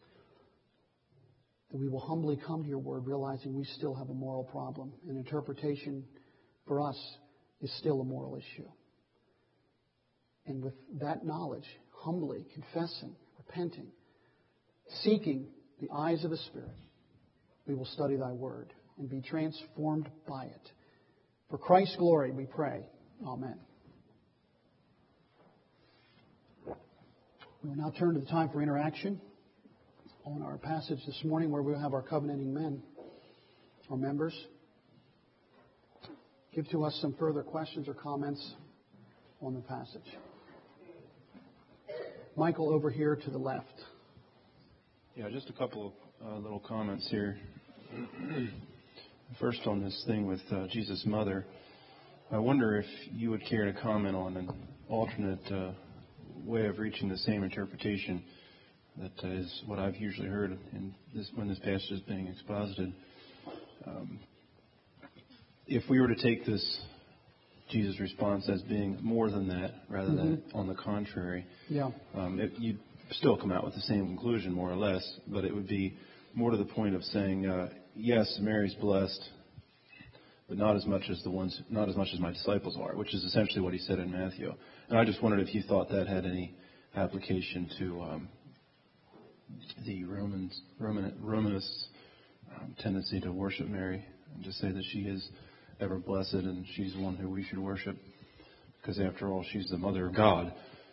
that we will humbly come to your Word, realizing we still have a moral problem. And interpretation for us is still a moral issue. And with that knowledge, humbly confessing, repenting, seeking the eyes of the Spirit, we will study thy Word and be transformed by it. For Christ's glory, we pray. Amen. We will now turn to the time for interaction on our passage this morning, where we'll have our covenanting men, or members, give to us some further questions or comments on the passage. Michael, over here to the left. Yeah, just a couple of uh, little comments here. First, on this thing with uh, Jesus' mother, I wonder if you would care to comment on an alternate uh, way of reaching the same interpretation that uh, is what I've usually heard in this, when this passage is being exposited. Um, if we were to take this Jesus' response as being more than that, rather mm-hmm. than on the contrary, yeah, um, it, you'd still come out with the same conclusion, more or less, but it would be more to the point of saying, uh, yes, Mary's blessed, but not as much as the ones, not as much as my disciples are, which is essentially what he said in Matthew. And I just wondered if you thought that had any application to um, the Romans, Roman, Romanists' um, tendency to worship Mary and to say that she is ever blessed and she's the one who we should worship, because after all, she's the mother of God.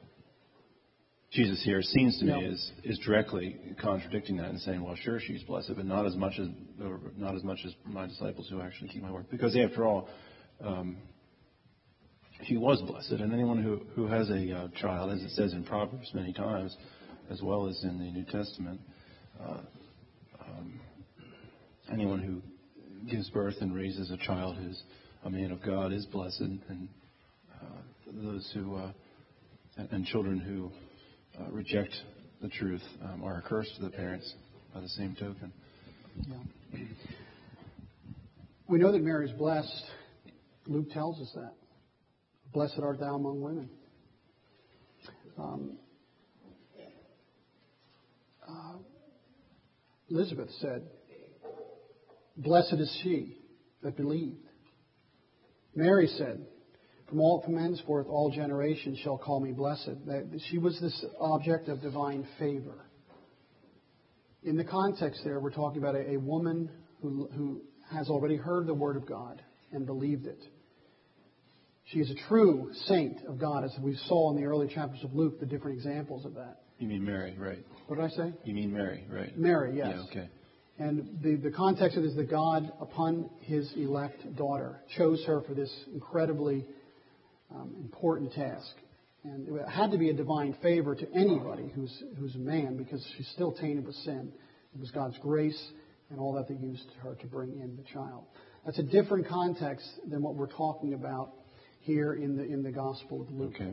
Jesus here seems to me yeah. is is directly contradicting that and saying, well, sure, she's blessed, but not as much as or not as much as my disciples who actually keep my word. Because after all, um, she was blessed, and anyone who who has a uh, child, as it says in Proverbs many times, as well as in the New Testament, uh, um, anyone who gives birth and raises a child who's a man of God is blessed, and uh, those who uh, and, and children who Uh, reject the truth um, are a curse to the parents by the same token. Yeah. We know that Mary is blessed. Luke tells us that. Blessed art thou among women. Um, uh, Elizabeth said, blessed is she that believed. Mary said, From all from henceforth all generations shall call me blessed. That she was this object of divine favor. In the context there, we're talking about a, a woman who, who has already heard the word of God and believed it. She is a true saint of God, as we saw in the early chapters of Luke, the different examples of that. You mean Mary, right? What did I say? You mean Mary, right? Mary, yes. Yeah, okay. And the, the context of it is that God, upon his elect daughter, chose her for this incredibly Um, important task. And it had to be a divine favor to anybody who's who's a man, because she's still tainted with sin. It was God's grace and all that they used her to bring in the child. That's a different context than what we're talking about here in the in the Gospel of Luke. Okay.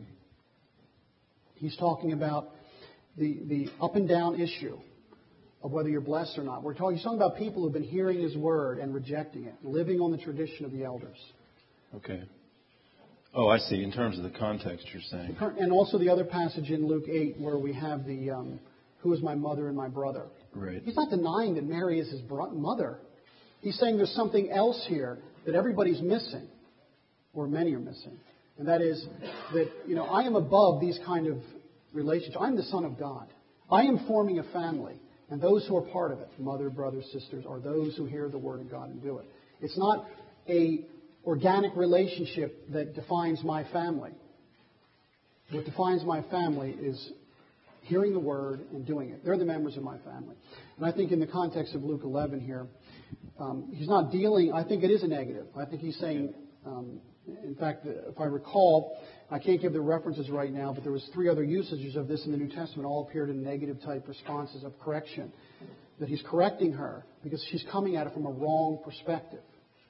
He's talking about the the up and down issue of whether you're blessed or not. We're talking, he's talking about people who've been hearing his word and rejecting it, living on the tradition of the elders. Okay. Oh, I see. In terms of the context, you're saying. And also the other passage in Luke eight where we have the, um, who is my mother and my brother. Right. He's not denying that Mary is his bro- mother. He's saying there's something else here that everybody's missing, or many are missing. And that is that, you know, I am above these kind of relationships. I'm the Son of God. I am forming a family. And those who are part of it, mother, brothers, sisters, are those who hear the word of God and do it. It's not a organic relationship that defines my family. What defines my family is hearing the word and doing it. They're the members of my family. And I think in the context of Luke eleven here, um, he's not dealing, I think it is a negative. I think he's saying, um, in fact, if I recall, I can't give the references right now, but there was three other usages of this in the New Testament, all appeared in negative type responses of correction. That he's correcting her because she's coming at it from a wrong perspective.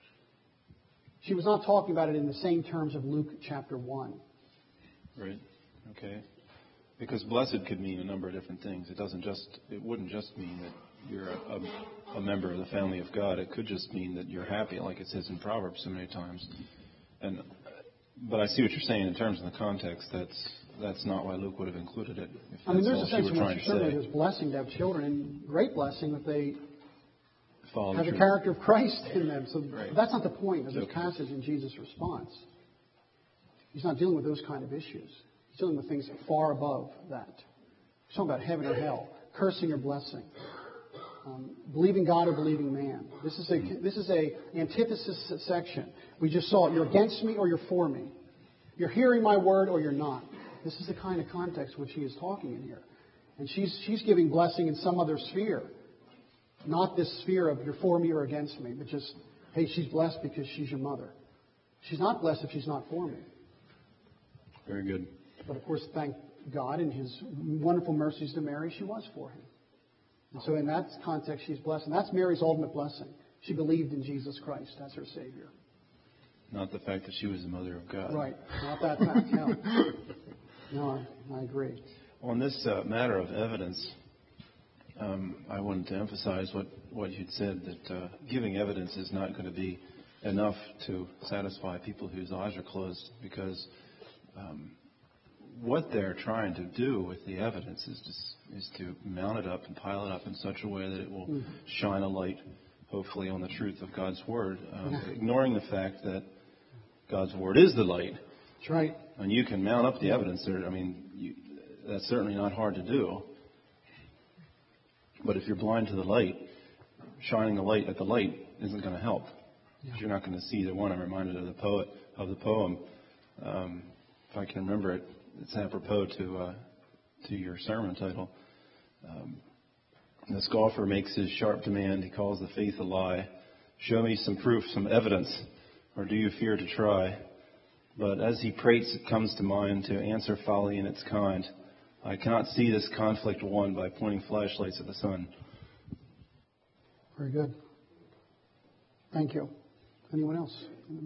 She was not talking about it in the same terms of Luke chapter one. Right. Okay. Because blessed could mean a number of different things. It doesn't just. It wouldn't just mean that you're a, a, a member of the family of God. It could just mean that you're happy, like it says in Proverbs so many times. And but I see what you're saying in terms of the context. That's that's not why Luke would have included it. If I mean, there's all a sense she in were which trying to certainly say. there's blessing to have children, and great blessing that they Follow have the the truth. character of Christ in them. So Right. that's not the point of this Okay. passage in Jesus' response. He's not dealing with those kind of issues. He's dealing with things far above that. He's talking about heaven or hell, cursing or blessing, um, believing God or believing man. This is a this is a antithesis section. We just saw it. You're against me or you're for me. You're hearing my word or you're not. This is the kind of context which he is talking in here. And she's she's giving blessing in some other sphere. Not this sphere of you're for me or against me, but just, hey, she's blessed because she's your mother. She's not blessed if she's not for me. Very good. But of course, thank God in His wonderful mercies to Mary, she was for him. And so in that context, she's blessed. And that's Mary's ultimate blessing. She believed in Jesus Christ as her Savior. Not the fact that she was the mother of God. Right. Not that fact, no. No, I, I agree. On this uh, matter of evidence, um, I wanted to emphasize what, what you'd said, that uh, giving evidence is not going to be enough to satisfy people whose eyes are closed, because um, what they're trying to do with the evidence is to, is to mount it up and pile it up in such a way that it will mm-hmm. shine a light, hopefully, on the truth of God's Word, um, ignoring the fact that God's Word is the light. That's right. And you can mount up the evidence there. I mean, you, that's certainly not hard to do. But if you're blind to the light, shining the light at the light isn't going to help. Yeah. You're not going to see either one. I'm reminded of the poet of the poem. Um, if I can remember it, it's apropos to uh, to your sermon title. Um, the scoffer makes his sharp demand. He calls the faith a lie. Show me some proof, some evidence, or do you fear to try? But as he prates, it comes to mind to answer folly in its kind. I cannot see this conflict won by pointing flashlights at the sun. Very good. Thank you. Anyone else?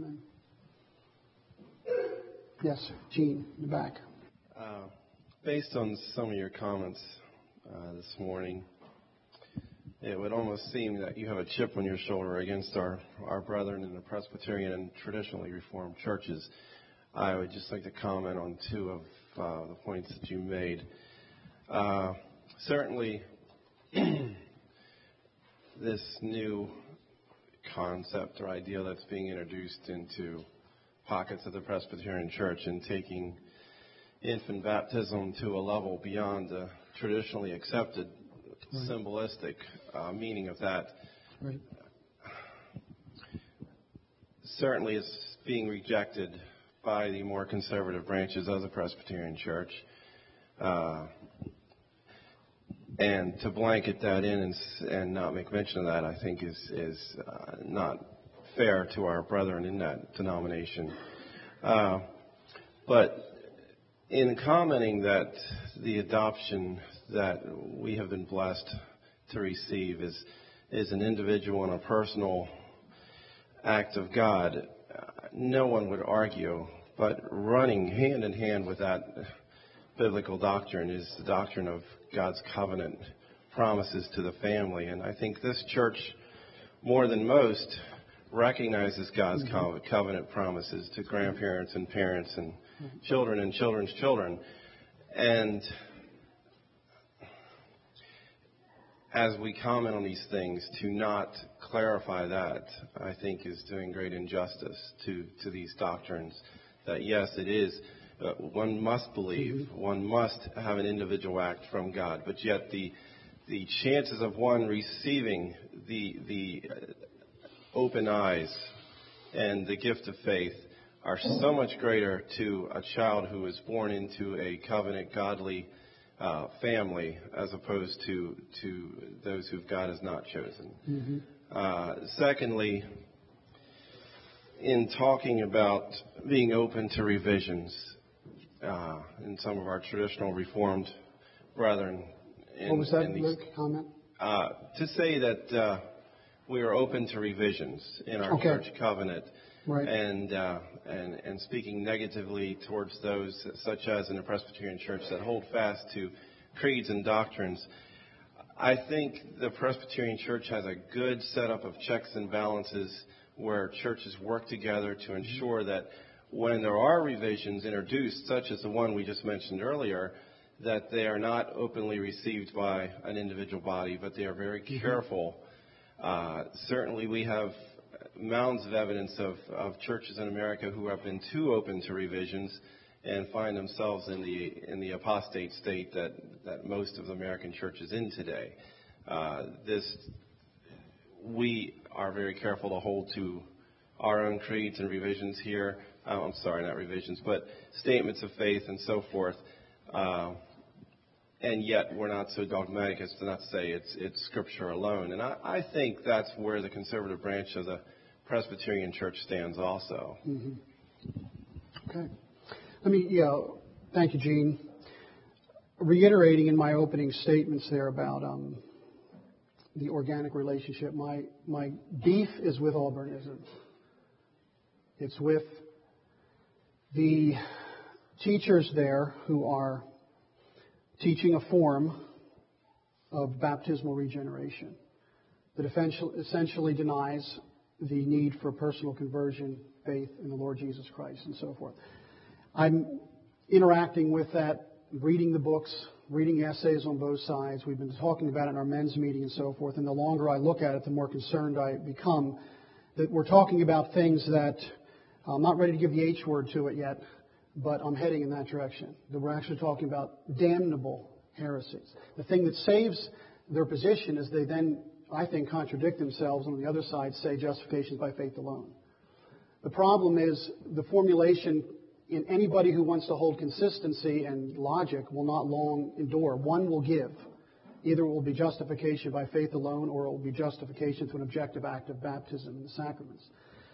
Yes, Gene, in the back. Uh, based on some of your comments uh, this morning, it would almost seem that you have a chip on your shoulder against our, our brethren in the Presbyterian and traditionally Reformed churches. I would just like to comment on two of uh, the points that you made. Uh, certainly, this new concept or idea that's being introduced into pockets of the Presbyterian Church and taking infant baptism to a level beyond the traditionally accepted right. symbolistic uh, meaning of that right. certainly is being rejected by the more conservative branches of the Presbyterian Church. Uh, and to blanket that in and, and not make mention of that, I think, is, is uh, not fair to our brethren in that denomination. Uh, but in commenting that the adoption that we have been blessed to receive is, is an individual and a personal act of God, no one would argue, but running hand in hand with that biblical doctrine is the doctrine of God's covenant promises to the family. And I think this church, more than most, recognizes God's mm-hmm. covenant promises to grandparents and parents and mm-hmm. children and children's children. And as we comment on these things, to not clarify that, I think, is doing great injustice to, to these doctrines. That, yes, it is, uh, one must believe, mm-hmm. one must have an individual act from God, but yet the the chances of one receiving the the open eyes and the gift of faith are so much greater to a child who is born into a covenant, godly Uh, family, as opposed to to those who God has not chosen. Mm-hmm. Uh, secondly, in talking about being open to revisions uh, in some of our traditional Reformed brethren. In, what was that, in these, Luke, comment? Uh, to say that uh, we are open to revisions in our okay. church covenant. Right. And, uh, and and speaking negatively towards those, such as in the Presbyterian Church, that hold fast to creeds and doctrines. I think the Presbyterian Church has a good setup of checks and balances where churches work together to ensure that when there are revisions introduced, such as the one we just mentioned earlier, that they are not openly received by an individual body, but they are very careful. Uh, certainly we have mounds of evidence of, of churches in America who have been too open to revisions and find themselves in the in the apostate state that, that most of the American church is in today. Uh, this we are very careful to hold to our own creeds and revisions here. Oh, I'm sorry, not revisions, but statements of faith and so forth. Uh, and yet we're not so dogmatic as to not say it's it's Scripture alone. And I, I think that's where the conservative branch of the Presbyterian Church stands also. Mm-hmm. Okay. Let me, yeah, Thank you, Gene. Reiterating in my opening statements there about um, the organic relationship, my, my beef is with Auburnism. It's with the teachers there who are teaching a form of baptismal regeneration that essentially denies the need for personal conversion, faith in the Lord Jesus Christ, and so forth. I'm interacting with that, reading the books, reading essays on both sides. We've been talking about it in our men's meeting and so forth, and the longer I look at it, the more concerned I become that we're talking about things that I'm not ready to give the H word to it yet, but I'm heading in that direction. That we're actually talking about damnable heresies. The thing that saves their position is they then, I think, contradict themselves, and on the other side say justification is by faith alone. The problem is the formulation in anybody who wants to hold consistency and logic will not long endure. One will give. Either it will be justification by faith alone, or it will be justification through an objective act of baptism and the sacraments.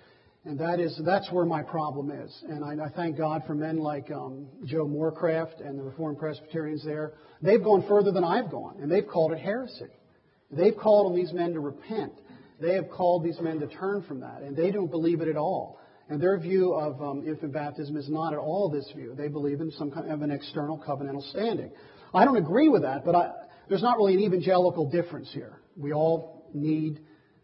And that is, that's where my problem is. And I, I thank God for men like um, Joe Moorcraft and the Reformed Presbyterians there. They've gone further than I've gone, and they've called it heresy. They've called on these men to repent. They have called these men to turn from that, and they don't believe it at all. And their view of um, infant baptism is not at all this view. They believe in some kind of an external covenantal standing. I don't agree with that, but I, there's not really an evangelical difference here. We all need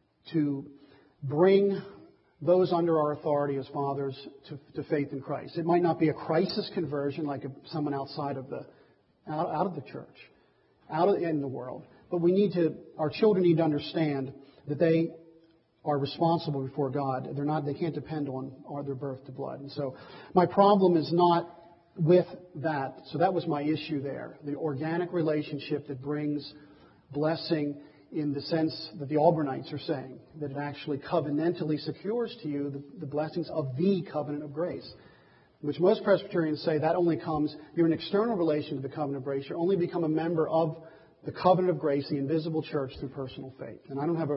to bring those under our authority as fathers to, to faith in Christ. It might not be a crisis conversion like a, someone outside of the out, out of the church, out of, in the world, but we need to. Our children need to understand that they are responsible before God. They're not. They can't depend on or their birth to blood. And so, my problem is not with that. So that was my issue there. The organic relationship that brings blessing, in the sense that the Albernites are saying, that it actually covenantally secures to you the, the blessings of the covenant of grace, which most Presbyterians say that only comes, you're an external relation to the covenant of grace. You only become a member of the covenant of grace, the invisible church, through personal faith. And I don't have a,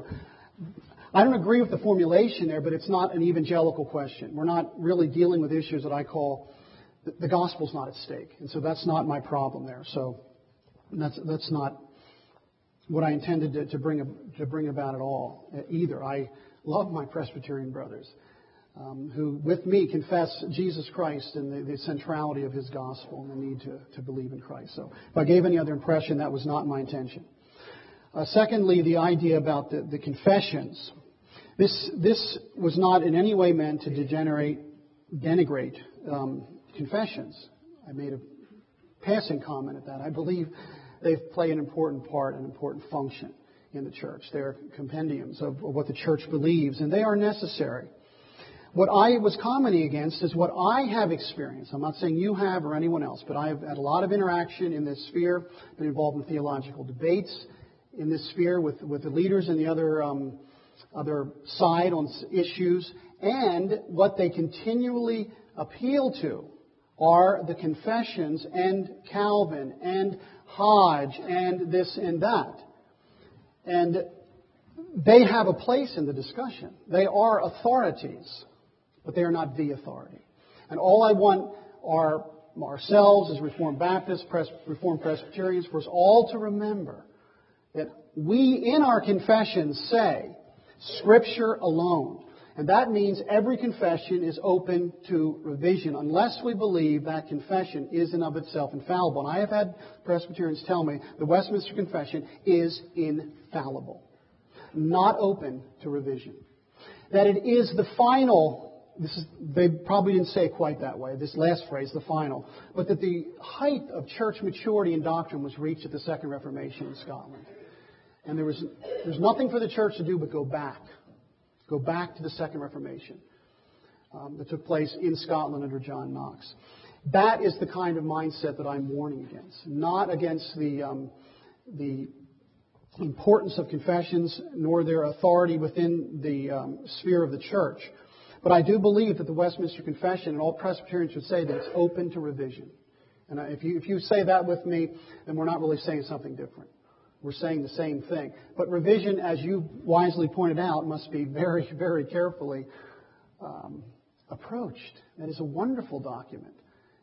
I don't agree with the formulation there, but it's not an evangelical question. We're not really dealing with issues that I call, the, the gospel's not at stake. And so that's not my problem there. So that's, that's not what I intended to, to bring to bring about at all either. I love my Presbyterian brothers um, who, with me, confess Jesus Christ and the, the centrality of His gospel and the need to, to believe in Christ. So if I gave any other impression, that was not my intention. Uh, secondly, the idea about the, the confessions. This this was not in any way meant to degenerate, denigrate um, confessions. I made a passing comment at that. I believe they play an important part, an important function in the church. They're compendiums of what the church believes, and they are necessary. What I was commenting against is what I have experienced. I'm not saying you have or anyone else, but I have had a lot of interaction in this sphere, been involved in theological debates in this sphere with, with the leaders and the other, um, other side on issues, and what they continually appeal to are the confessions and Calvin and Hodge and this and that. And they have a place in the discussion. They are authorities, but they are not the authority. And all I want are ourselves as Reformed Baptists, Pres- Reformed Presbyterians, for us all to remember that we in our confessions say Scripture alone. And that means every confession is open to revision unless we believe that confession is in of itself infallible. And I have had Presbyterians tell me the Westminster Confession is infallible, not open to revision. That it is the final, this is, they probably didn't say it quite that way, this last phrase, the final, but that the height of church maturity and doctrine was reached at the Second Reformation in Scotland. And there was there's nothing for the church to do but go back. Go back to the Second Reformation um, that took place in Scotland under John Knox. That is the kind of mindset that I'm warning against, not against the um, the importance of confessions nor their authority within the um, sphere of the church. But I do believe that the Westminster Confession, and all Presbyterians would say that it's open to revision. And if you if you say that with me, then we're not really saying something different. We're saying the same thing. But revision, as you wisely pointed out, must be very, very carefully um, approached. That is a wonderful document.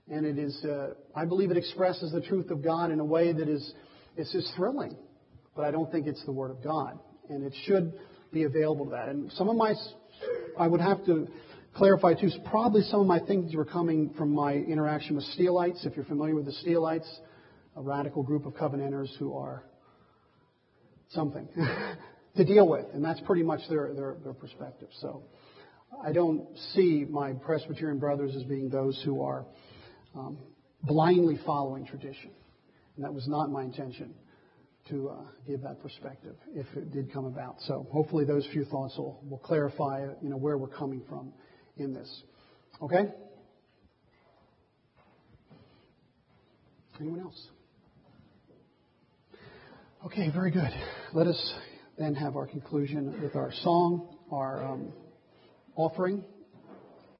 And it is, uh, I believe it expresses the truth of God in a way that is, it's just thrilling. But I don't think it's the Word of God. And it should be available to that. And some of my, I would have to clarify too, probably some of my things were coming from my interaction with Steelites. If you're familiar with the Steelites, a radical group of Covenanters who are something to deal with. And that's pretty much their, their, their perspective. So I don't see my Presbyterian brothers as being those who are um, blindly following tradition. And that was not my intention to uh, give that perspective if it did come about. So hopefully those few thoughts will, will clarify, you know, where we're coming from in this. Okay? Anyone else? Okay, very good. Let us then have our conclusion with our song, our um, offering.